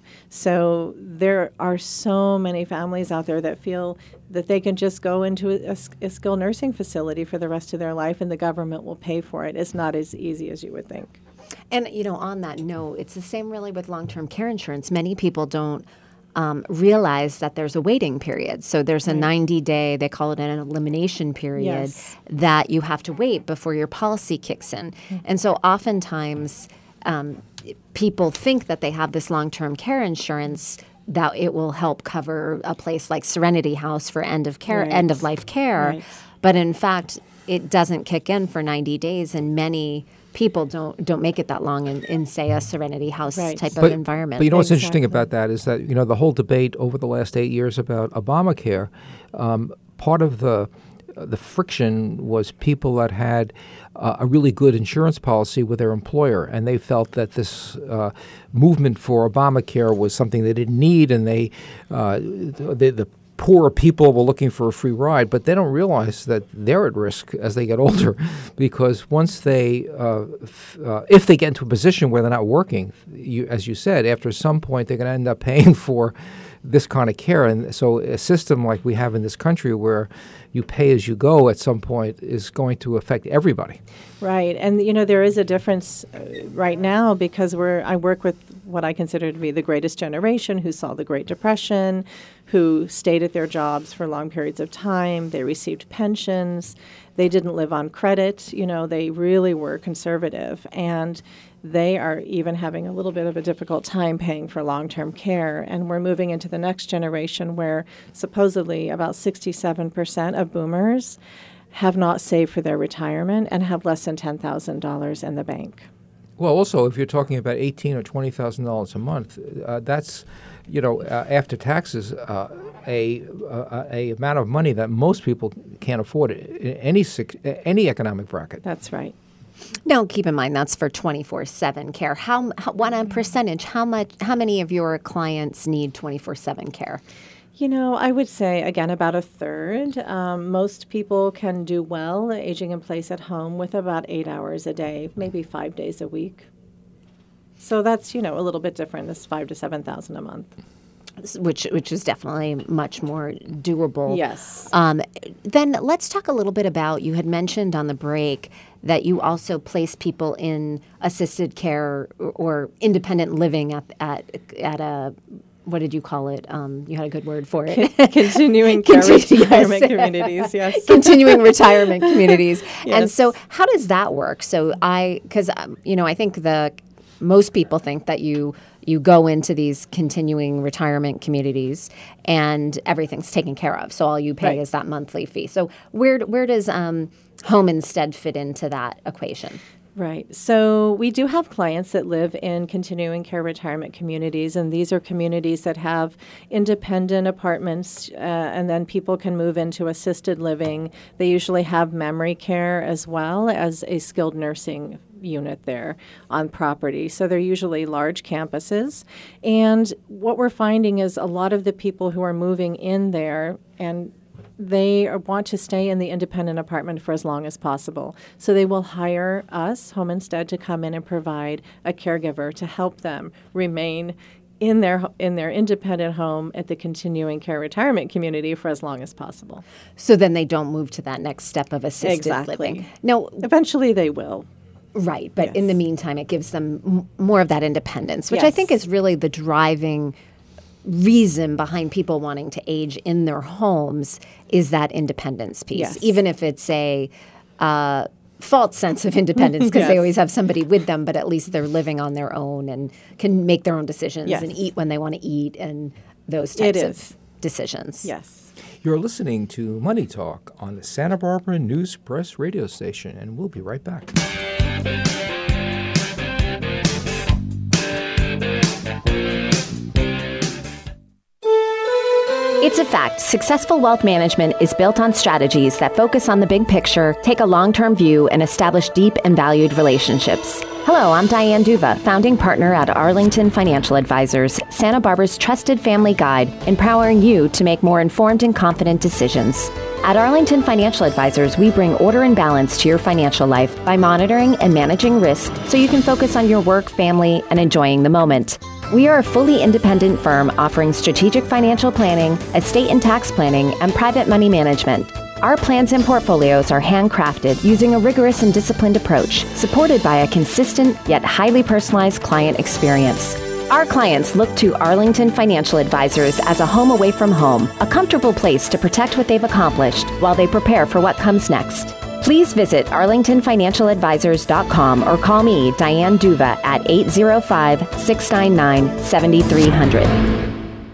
[SPEAKER 8] So there are so many families out there that feel that they can just go into a, a skilled nursing facility for the rest of their life and the government will pay for it. It's not as easy as you would think.
[SPEAKER 3] And, you know, on that note, it's the same really with long-term care insurance. Many people don't um, realize that there's a waiting period. So there's a ninety-day, they call it an elimination period,
[SPEAKER 8] Yes.
[SPEAKER 3] that you have to wait before your policy kicks in. Mm-hmm. And so oftentimes um, people think that they have this long-term care insurance that it will help cover a place like Serenity House for end of care,
[SPEAKER 8] Right.
[SPEAKER 3] end of life care.
[SPEAKER 8] Right.
[SPEAKER 3] But in fact, it doesn't kick in for ninety days, and many people don't don't make it that long in, in say, a Serenity House
[SPEAKER 8] Right.
[SPEAKER 3] type
[SPEAKER 2] But,
[SPEAKER 3] of environment.
[SPEAKER 2] but you know what's interesting
[SPEAKER 8] Exactly.
[SPEAKER 2] about that is that, you know, the whole debate over the last eight years about Obamacare, um, part of the the friction was people that had uh, a really good insurance policy with their employer, and they felt that this uh, movement for Obamacare was something they didn't need, and they uh, the, the poor people were looking for a free ride, but they don't realize that they're at risk as they get older, because once they, uh, f- uh, if they get into a position where they're not working, you, as you said, after some point they're going to end up paying for this kind of care. And so a system like we have in this country where you pay as you go at some point is going to affect everybody.
[SPEAKER 8] Right, and you know there is a difference uh, right now because we're I work with what I consider to be the greatest generation who saw the Great Depression, who stayed at their jobs for long periods of time. They received pensions. They didn't live on credit. You know, they really were conservative, and they are even having a little bit of a difficult time paying for long-term care. And we're moving into the next generation where supposedly about sixty-seven percent of boomers have not saved for their retirement and have less than ten thousand dollars in the bank.
[SPEAKER 2] Well, also, if you're talking about eighteen or twenty thousand dollars a month, uh, that's, you know, uh, after taxes, uh, a, a a amount of money that most people can't afford in any six, any economic bracket.
[SPEAKER 8] That's right.
[SPEAKER 3] Now, keep in mind that's for twenty-four seven care. How, how what a percentage? How much? How many of your clients need twenty-four seven care?
[SPEAKER 8] You know, I would say, again, about a third. Um, most people can do well aging in place at home with about eight hours a day, maybe five days a week. So that's, you know, a little bit different. This five to seven thousand a month.
[SPEAKER 3] Which which is definitely much more doable.
[SPEAKER 8] Yes.
[SPEAKER 3] Um, then let's talk a little bit about, you had mentioned on the break that you also place people in assisted care or, or independent living at, at, at a, what did you call it? Um, you had a good word for it.
[SPEAKER 8] Continuing care
[SPEAKER 3] Continu-
[SPEAKER 8] retirement
[SPEAKER 3] yes.
[SPEAKER 8] communities, yes.
[SPEAKER 3] Continuing retirement communities.
[SPEAKER 8] Yes.
[SPEAKER 3] And so how does that work? So I, because, um, you know, I think the, most people think that you you go into these continuing retirement communities and everything's taken care of. So all you pay
[SPEAKER 8] Right.
[SPEAKER 3] is that monthly fee. So where where does um, Home Instead fit into that equation?
[SPEAKER 8] Right. So we do have clients that live in continuing care retirement communities, and these are communities that have independent apartments, uh, and then people can move into assisted living. They usually have memory care as well as a skilled nursing unit there on property. So they're usually large campuses. And what we're finding is a lot of the people who are moving in there, and they want to stay in the independent apartment for as long as possible. So they will hire us, Home Instead, to come in and provide a caregiver to help them remain in their in their independent home at the continuing care retirement community for as long as possible.
[SPEAKER 3] So then they don't move to that next step of assisted
[SPEAKER 8] Exactly.
[SPEAKER 3] living. No,
[SPEAKER 8] eventually they will.
[SPEAKER 3] Right, but
[SPEAKER 8] Yes.
[SPEAKER 3] in the meantime, it gives them m- more of that independence, which I
[SPEAKER 8] Yes.
[SPEAKER 3] think is really the driving reason behind people wanting to age in their homes is that independence piece,
[SPEAKER 8] Yes.
[SPEAKER 3] even if it's a uh, false sense of independence because they
[SPEAKER 8] Yes.
[SPEAKER 3] always have somebody with them, but at least they're living on their own and can make their own decisions
[SPEAKER 8] Yes.
[SPEAKER 3] and eat when they want to eat and those
[SPEAKER 8] It
[SPEAKER 3] types
[SPEAKER 8] is.
[SPEAKER 3] of decisions.
[SPEAKER 8] Yes.
[SPEAKER 2] You're listening to Money Talk on the Santa Barbara News Press radio station, and we'll be right back.
[SPEAKER 5] It's a fact. Successful wealth management is built on strategies that focus on the big picture, take a long-term view, and establish deep and valued relationships. Hello, I'm Diane Duva, founding partner at Arlington Financial Advisors, Santa Barbara's trusted family guide, empowering you to make more informed and confident decisions. At Arlington Financial Advisors, we bring order and balance to your financial life by monitoring and managing risk so you can focus on your work, family, and enjoying the moment. We are a fully independent firm offering strategic financial planning, estate and tax planning, and private money management. Our plans and portfolios are handcrafted using a rigorous and disciplined approach, supported by a consistent yet highly personalized client experience. Our clients look to Arlington Financial Advisors as a home away from home, a comfortable place to protect what they've accomplished while they prepare for what comes next. Please visit arlington financial advisors dot com or call me, Diane Duva, at eight zero five, six nine nine, seven three zero zero.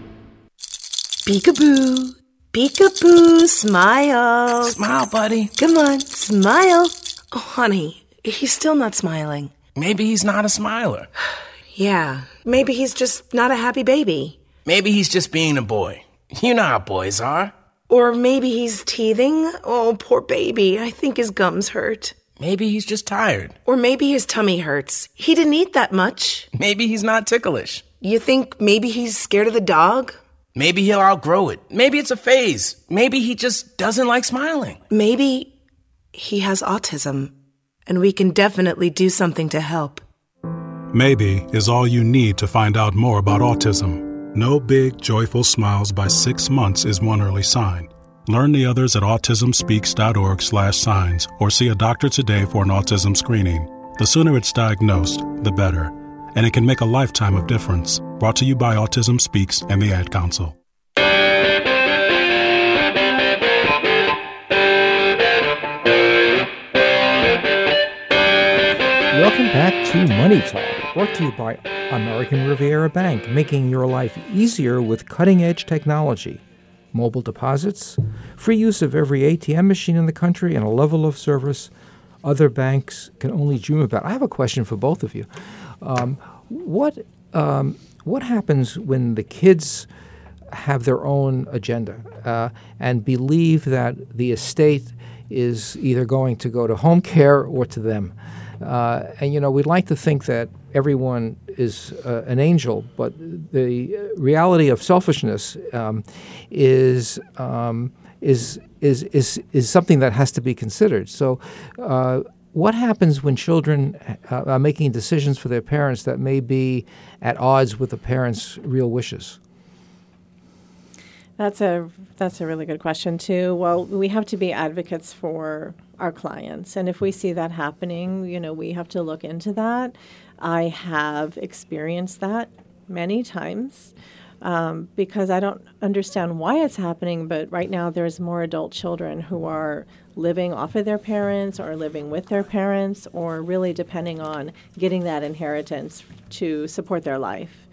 [SPEAKER 14] Peekaboo. Peekaboo. Smile.
[SPEAKER 15] Smile, buddy.
[SPEAKER 14] Come on, smile. Oh, honey, he's still not smiling.
[SPEAKER 15] Maybe he's not a smiler.
[SPEAKER 14] Yeah, maybe he's just not a happy baby.
[SPEAKER 15] Maybe he's just being a boy. You know how boys are.
[SPEAKER 14] Or maybe he's teething. Oh, poor baby. I think his gums hurt.
[SPEAKER 15] Maybe he's just tired.
[SPEAKER 14] Or maybe his tummy hurts. He didn't eat that much.
[SPEAKER 15] Maybe he's not ticklish.
[SPEAKER 14] You think maybe he's scared of the dog?
[SPEAKER 15] Maybe he'll outgrow it. Maybe it's a phase. Maybe he just doesn't like smiling.
[SPEAKER 14] Maybe he has autism, and we can definitely do something to help.
[SPEAKER 16] Maybe is all you need to find out more about autism. No big, joyful smiles by six months is one early sign. Learn the others at autism speaks dot org slash signs or see a doctor today for an autism screening. The sooner it's diagnosed, the better. And it can make a lifetime of difference. Brought to you by Autism Speaks and the Ad Council.
[SPEAKER 2] Welcome back to Money Talk, brought to you by American Riviera Bank, making your life easier with cutting-edge technology. Mobile deposits, free use of every A T M machine in the country, and a level of service other banks can only dream about. I have a question for both of you. Um, what um, what happens when the kids have their own agenda uh, and believe that the estate is either going to go to home care or to them. Uh, and, you know, we'd like to think that everyone is uh, an angel, but the reality of selfishness um, is, um, is, is, is, is something that has to be considered. So uh, what happens when children uh, are making decisions for their parents that may be at odds with the parents' real wishes?
[SPEAKER 8] That's a that's a really good question too. Well, we have to be advocates for our clients, and if we see that happening, you know, we have to look into that. I have experienced that many times um, because I don't understand why it's happening. But right now, there's more adult children who are living off of their parents, or living with their parents, or really depending on getting that inheritance to support their life.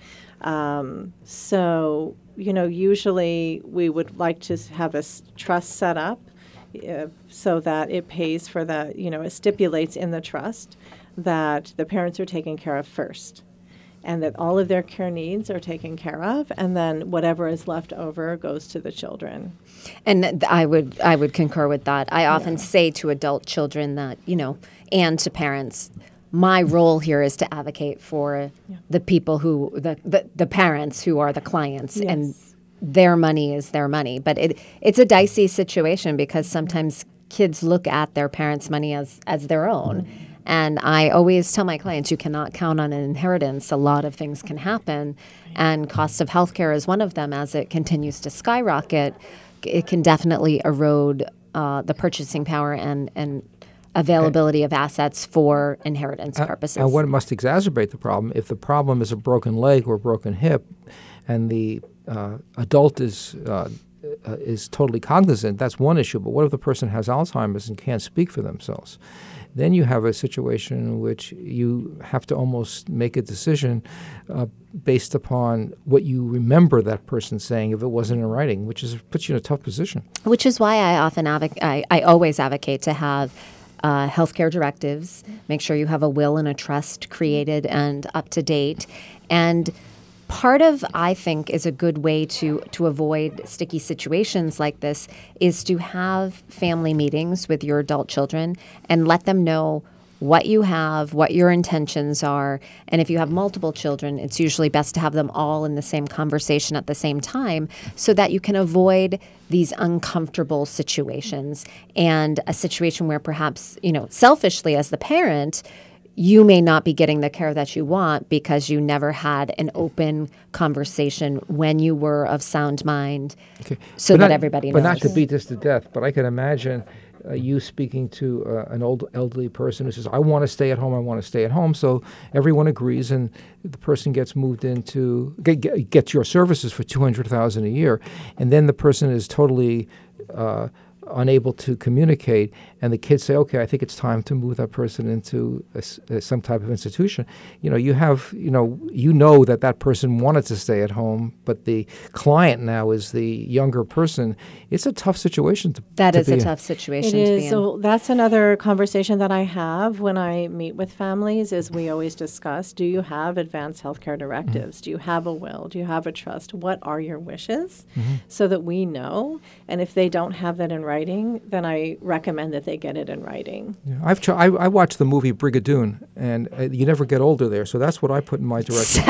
[SPEAKER 8] Um, so. You know, usually we would like to have a s- trust set up uh, so that it pays for the, you know, it stipulates in the trust that the parents are taken care of first and that all of their care needs are taken care of, and then whatever is left over goes to the children.
[SPEAKER 3] And th- I would I would concur with that. I often yeah. say to adult children that, you know, and to parents, my role here is to advocate for yeah. the people who, the, the, the parents who are the clients, yes. and their money is their money. But it it's a dicey situation because sometimes kids look at their parents' money as, as their own. Mm-hmm. And I always tell my clients, you cannot count on an inheritance. A lot of things can happen. Right. And cost of healthcare is one of them. As it continues to skyrocket, it can definitely erode uh, the purchasing power and, and availability of assets for inheritance
[SPEAKER 2] uh,
[SPEAKER 3] purposes.
[SPEAKER 2] And what must exacerbate the problem, if the problem is a broken leg or a broken hip, and the uh, adult is uh, uh, is totally cognizant, that's one issue. But what if the person has Alzheimer's and can't speak for themselves? Then you have a situation in which you have to almost make a decision uh, based upon what you remember that person saying if it wasn't in writing, which is puts you in a tough position.
[SPEAKER 3] Which is why I often advocate, I, I always advocate to have Uh, healthcare directives, make sure you have a will and a trust created and up to date. And part of, I think, is a good way to, to avoid sticky situations like this is to have family meetings with your adult children and let them know what you have, what your intentions are. And if you have multiple children, it's usually best to have them all in the same conversation at the same time so that you can avoid these uncomfortable situations and a situation where perhaps, you know, selfishly as the parent, you may not be getting the care that you want because you never had an open conversation when you were of sound mind, okay. so
[SPEAKER 2] but
[SPEAKER 3] that
[SPEAKER 2] not,
[SPEAKER 3] everybody
[SPEAKER 2] but
[SPEAKER 3] knows.
[SPEAKER 2] But not to beat this to death, but I can imagine Uh, you speaking to uh, an old elderly person who says, I want to stay at home, I want to stay at home. So everyone agrees, and the person gets moved into, get, get, gets your services for two hundred thousand dollars a year. And then the person is totally uh, unable to communicate, and the kids say, okay, I think it's time to move that person into a, a, some type of institution. You know, you have, you know, you know that that person wanted to stay at home, but the client now is the younger person. It's a tough situation to
[SPEAKER 3] That
[SPEAKER 2] to
[SPEAKER 3] is
[SPEAKER 2] be
[SPEAKER 3] a
[SPEAKER 2] in.
[SPEAKER 3] tough situation
[SPEAKER 8] It
[SPEAKER 3] to
[SPEAKER 8] is.
[SPEAKER 3] be in.
[SPEAKER 8] So that's another conversation that I have when I meet with families is we always discuss, do you have advanced healthcare directives? Mm-hmm. Do you have a will? Do you have a trust? What are your wishes? Mm-hmm. So that we know. And if they don't have that in writing, then I recommend that they get it in writing.
[SPEAKER 2] Yeah, I've ch- I, I watched the movie Brigadoon, and uh, you never get older there. So that's what I put in my directive.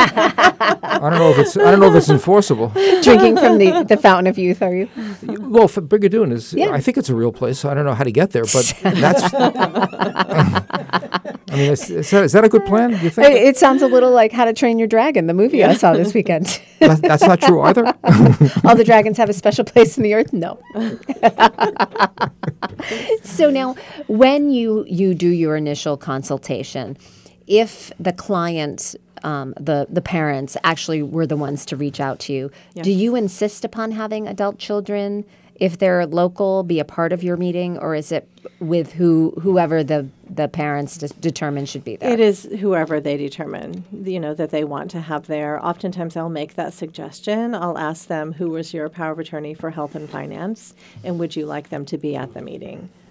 [SPEAKER 2] I don't know if it's I don't know if it's enforceable.
[SPEAKER 3] Drinking from the, the fountain of youth, are you?
[SPEAKER 2] Well, for Brigadoon is
[SPEAKER 3] Yeah.
[SPEAKER 2] I think it's a real place. I don't know how to get there, but that's. I mean, is, is, that, is that a good plan? Do you think?
[SPEAKER 3] It, it sounds a little like How to Train Your Dragon, the movie I saw this weekend.
[SPEAKER 2] That, that's not true either.
[SPEAKER 3] All the dragons have a special place in the earth? No. So now, when you, you do your initial consultation, if the client, um, the, the parents actually were the ones to reach out to you,
[SPEAKER 8] Yes.
[SPEAKER 3] do you insist upon having adult children, if they're local, be a part of your meeting, or is it with who whoever the, the parents de- determine should be there?
[SPEAKER 8] It is whoever they determine, you know, that they want to have there. Oftentimes I'll make that suggestion. I'll ask them, who was your power of attorney for health and finance, and would you like them to be at the meeting?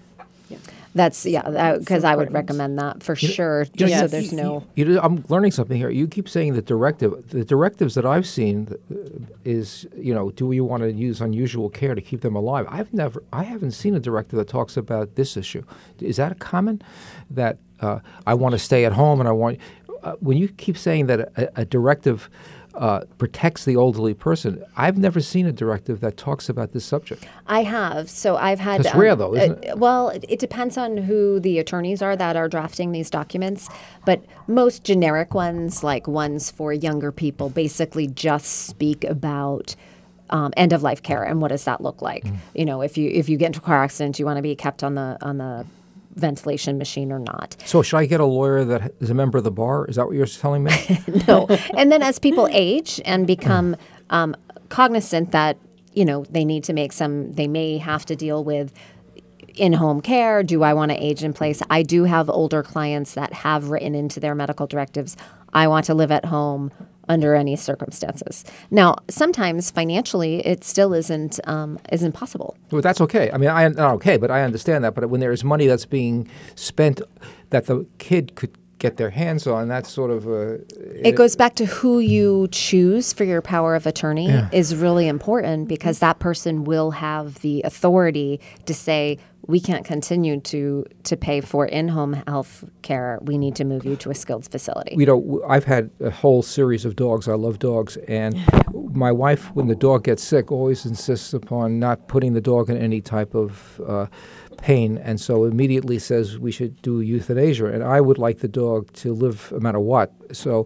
[SPEAKER 3] That's yeah, because I would
[SPEAKER 8] important.
[SPEAKER 3] recommend that for
[SPEAKER 2] You know-
[SPEAKER 3] sure.
[SPEAKER 2] you
[SPEAKER 3] Just
[SPEAKER 2] know,
[SPEAKER 3] so
[SPEAKER 2] you-
[SPEAKER 3] there's
[SPEAKER 2] you-
[SPEAKER 3] no.
[SPEAKER 2] You know, I'm learning something here. You keep saying the directive. The directives that I've seen uh, is, you know, do we want to use unusual care to keep them alive? I've never, I haven't seen a directive that talks about this issue. Is that a common? That uh, I want to stay at home and I want. Uh, when you keep saying that a, a directive uh, protects the elderly person, I've never seen a directive that talks about this subject.
[SPEAKER 3] I have. So I've had.
[SPEAKER 2] That's rare, though, isn't
[SPEAKER 3] uh, Well, it, it depends on who the attorneys are that are drafting these documents. But most generic ones, like ones for younger people, basically just speak about um, end of life care and what does that look like.
[SPEAKER 2] Mm.
[SPEAKER 3] You know, if you if you get into a car accident, you want to be kept on the on the ventilation machine or not.
[SPEAKER 2] So should I get a lawyer that is a member of the bar? Is that what you're telling me?
[SPEAKER 3] No. And then as people age and become um, cognizant that, you know, they need to make some, they may have to deal with in-home care. Do I want to age in place? I do have older clients that have written into their medical directives, I want to live at home under any circumstances. Now, sometimes financially, it still isn't um, isn't possible.
[SPEAKER 2] Well, that's okay. I mean, I not okay, but I understand that. But when there is money that's being spent that the kid could get their hands on, that's sort of a...
[SPEAKER 3] It goes back to who you choose for your power of attorney
[SPEAKER 2] Yeah.
[SPEAKER 3] is really important because that person will have the authority to say, we can't continue to to pay for in-home health care. We need to move you to a skilled facility.
[SPEAKER 2] You know, w- I've had a whole series of dogs. I love dogs. And my wife, when the dog gets sick, always insists upon not putting the dog in any type of uh, pain. And so immediately says we should do euthanasia. And I would like the dog to live no matter what. So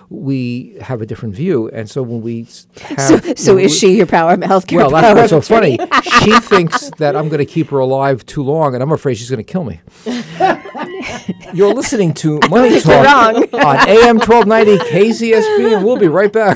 [SPEAKER 2] we have a different view. And so when we s- have...
[SPEAKER 3] So, so
[SPEAKER 2] when
[SPEAKER 3] is
[SPEAKER 2] we-
[SPEAKER 3] she your power of health care?
[SPEAKER 2] Well, that's
[SPEAKER 3] power
[SPEAKER 2] what's so
[SPEAKER 3] of
[SPEAKER 2] funny.
[SPEAKER 3] attorney?
[SPEAKER 2] She thinks that I'm going to keep her alive too long, and I'm afraid she's going to kill me. You're listening to Money
[SPEAKER 3] You're
[SPEAKER 2] Talk
[SPEAKER 3] wrong.
[SPEAKER 2] on A M twelve ninety K Z S B, and we'll be right back.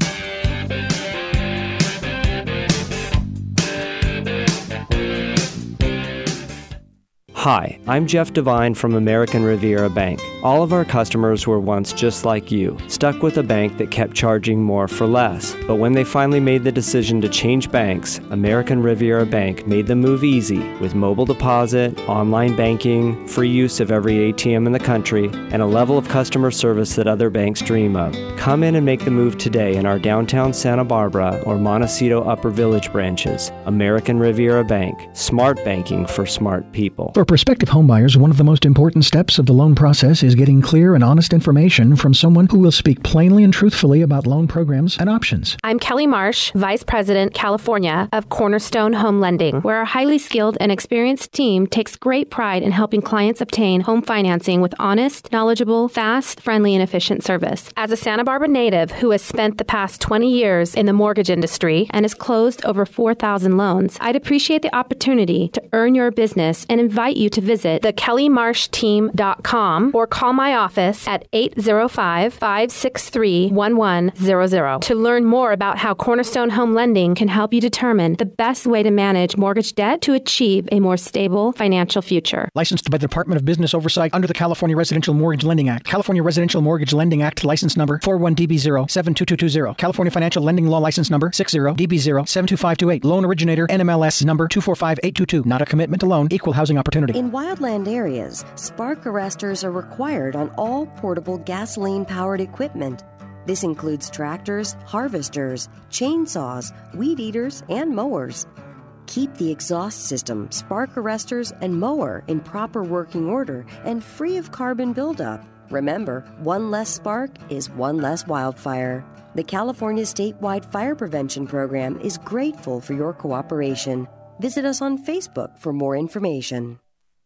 [SPEAKER 9] Hi, I'm Jeff Devine from American Riviera Bank. All of our customers were once just like you, stuck with a bank that kept charging more for less. But when they finally made the decision to change banks, American Riviera Bank made the move easy with mobile deposit, online banking, free use of every A T M in the country, and a level of customer service that other banks dream of. Come in and make the move today in our downtown Santa Barbara or Montecito Upper Village branches. American Riviera Bank, smart banking for smart people.
[SPEAKER 4] For prospective homebuyers, one of the most important steps of the loan process is getting clear and honest information from someone who will speak plainly and truthfully about loan programs and options.
[SPEAKER 5] I'm Kelly Marsh, Vice President, California of Cornerstone Home Lending, where our highly skilled and experienced team takes great pride in helping clients obtain home financing with honest, knowledgeable, fast, friendly, and efficient service. As a Santa Barbara native who has spent the past twenty years in the mortgage industry and has closed over four thousand loans, I'd appreciate the opportunity to earn your business and invite you to visit the kelly marsh team dot com or call my office at eight zero five, five six three, one one zero zero to learn more about how Cornerstone Home Lending can help you determine the best way to manage mortgage debt to achieve a more stable financial future.
[SPEAKER 4] Licensed by the Department of Business Oversight under the California Residential Mortgage Lending Act. California Residential Mortgage Lending Act license number four one D B zero seven two two two zero. California Financial Lending Law license number six zero D B zero seven two five two eight. Loan originator N M L S number two four five eight two two. Not a commitment to loan. Equal housing opportunity.
[SPEAKER 17] In wildland areas, spark arresters are required on all portable gasoline-powered equipment. This includes tractors, harvesters, chainsaws, weed eaters, and mowers. Keep the exhaust system, spark arresters, and mower in proper working order and free of carbon buildup. Remember, one less spark is one less wildfire. The California Statewide Fire Prevention Program is grateful for your cooperation. Visit us on Facebook for more information.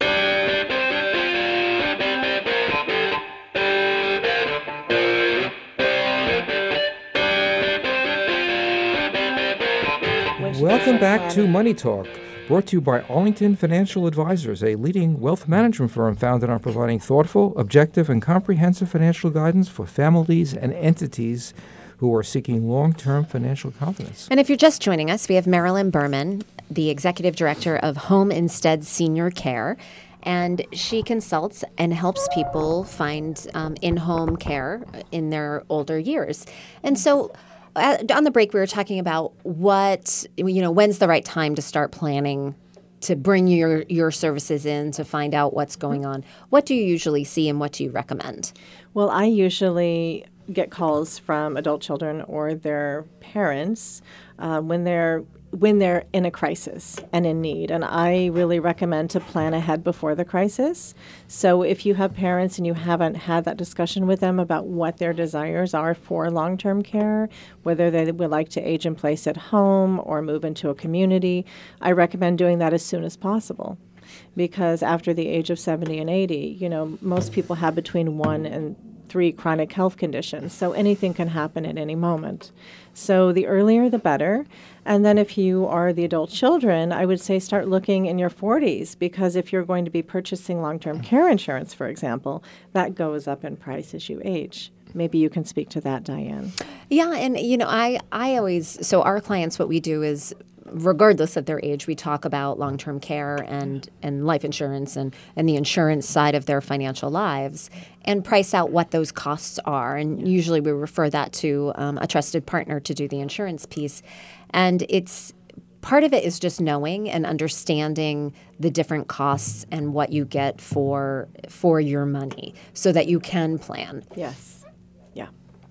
[SPEAKER 2] Welcome back to Money Talk, brought to you by Arlington Financial Advisors, a leading wealth management firm founded on providing thoughtful, objective, and comprehensive financial guidance for families and entities who are seeking long-term financial confidence.
[SPEAKER 3] And if you're just joining us, we have Marilyn Berman, the Executive Director of Home Instead Senior Care. And she consults and helps people find um, in-home care in their older years. And so uh, on the break, we were talking about what, you know, when's the right time to start planning to bring your your services in to find out what's going on. What do you usually see, and what do you recommend?
[SPEAKER 8] Well, I usually get calls from adult children or their parents uh, when they're when they're in a crisis and in need. And I really recommend to plan ahead before the crisis. So if you have parents and you haven't had that discussion with them about what their desires are for long-term care, whether they would like to age in place at home or move into a community, I recommend doing that as soon as possible. Because after the age of seventy and eighty, you know, most people have between one and three chronic health conditions. So anything can happen at any moment. So the earlier the better. And then if you are the adult children, I would say start looking in your forties, because if you're going to be purchasing long-term care insurance, for example, that goes up in price as you age. Maybe you can speak to that, Diane.
[SPEAKER 3] Yeah, and you know, I, I always, so our clients, what we do is, regardless of their age, we talk about long-term care and, and life insurance and, and the insurance side of their financial lives and price out what those costs are. And usually we refer that to um, a trusted partner to do the insurance piece. And it's part of it is just knowing and understanding the different costs and what you get for for your money so that you can plan.
[SPEAKER 8] Yes. Yeah.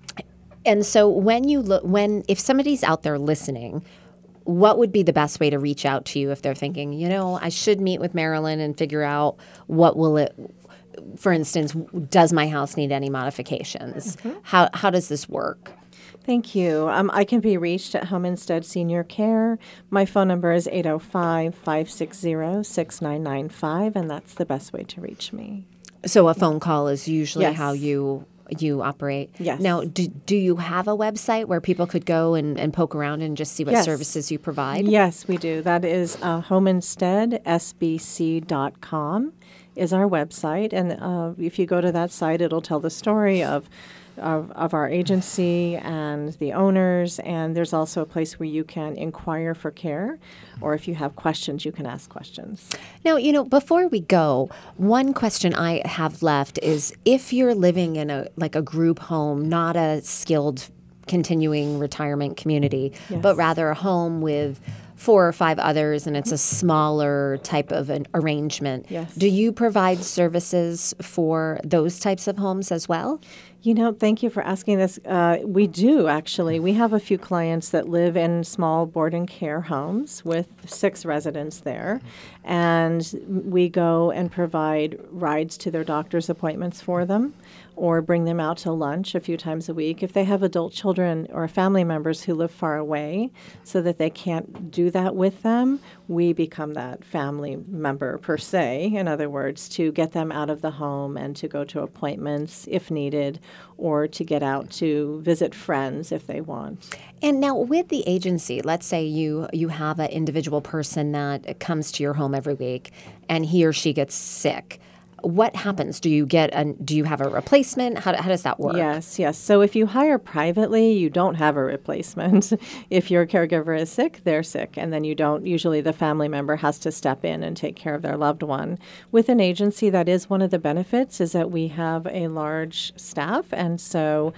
[SPEAKER 3] And so when you look, when if somebody's out there listening, what would be the best way to reach out to you if they're thinking, you know, I should meet with Marilyn and figure out what will it, for instance, does my house need any modifications? Mm-hmm. How how does this work?
[SPEAKER 8] Thank you. Um, I can be reached at Home Instead Senior Care. My phone number is eight oh five, five six zero, six nine nine five, and that's the best way to reach me.
[SPEAKER 3] So a phone call is usually
[SPEAKER 8] Yes.
[SPEAKER 3] how you you operate.
[SPEAKER 8] Yes.
[SPEAKER 3] Now, do, do you have a website where people could go and, and poke around and just see what
[SPEAKER 8] Yes.
[SPEAKER 3] services you provide?
[SPEAKER 8] Yes, we do. That is uh, homeinstead s b c dot com is our website. And uh, if you go to that site, it'll tell the story of Of, of our agency and the owners, and there's also a place where you can inquire for care, or if you have questions, you can ask questions.
[SPEAKER 3] Now, you know, before we go, one question I have left is if you're living in a like a group home, not a skilled continuing retirement community,
[SPEAKER 8] Yes.
[SPEAKER 3] but rather a home with four or five others, and it's a smaller type of an arrangement.
[SPEAKER 8] Yes.
[SPEAKER 3] Do you provide services for those types of homes as well?
[SPEAKER 8] You know, thank you for asking this. Uh, we do, actually. We have a few clients that live in small board and care homes with six residents there. And we go and provide rides to their doctor's appointments for them or bring them out to lunch a few times a week. If they have adult children or family members who live far away so that they can't do that with them, we become that family member per se, in other words, to get them out of the home and to go to appointments if needed, or to get out to visit friends if they want.
[SPEAKER 3] And now with the agency, let's say you you have an individual person that comes to your home every week and he or she gets sick. What happens? Do you get a, do you have a replacement? How, how does that work?
[SPEAKER 8] Yes, yes. So if you hire privately, you don't have a replacement. If your caregiver is sick, they're sick, and then you don't. Usually the family member has to step in and take care of their loved one. With an agency, that is one of the benefits, is that we have a large staff, and so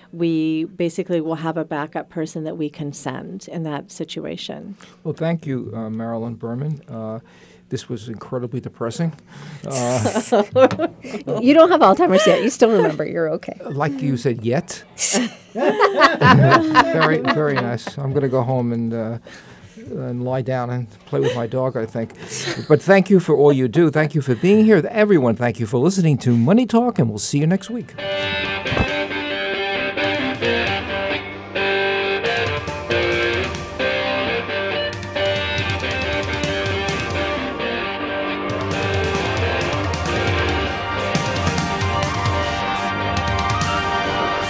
[SPEAKER 8] we basically will have a backup person that we can send in that situation.
[SPEAKER 2] Well, thank you, uh, Marilyn Berman. Uh, This was incredibly depressing. Uh,
[SPEAKER 3] you don't have Alzheimer's yet. You still remember. You're okay.
[SPEAKER 2] Like you said, yet. very, very nice. I'm going to go home and uh, and lie down and play with my dog, I think. But thank you for all you do. Thank you for being here. Everyone, thank you for listening to Money Talk, and we'll see you next week.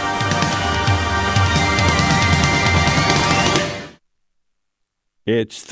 [SPEAKER 1] It's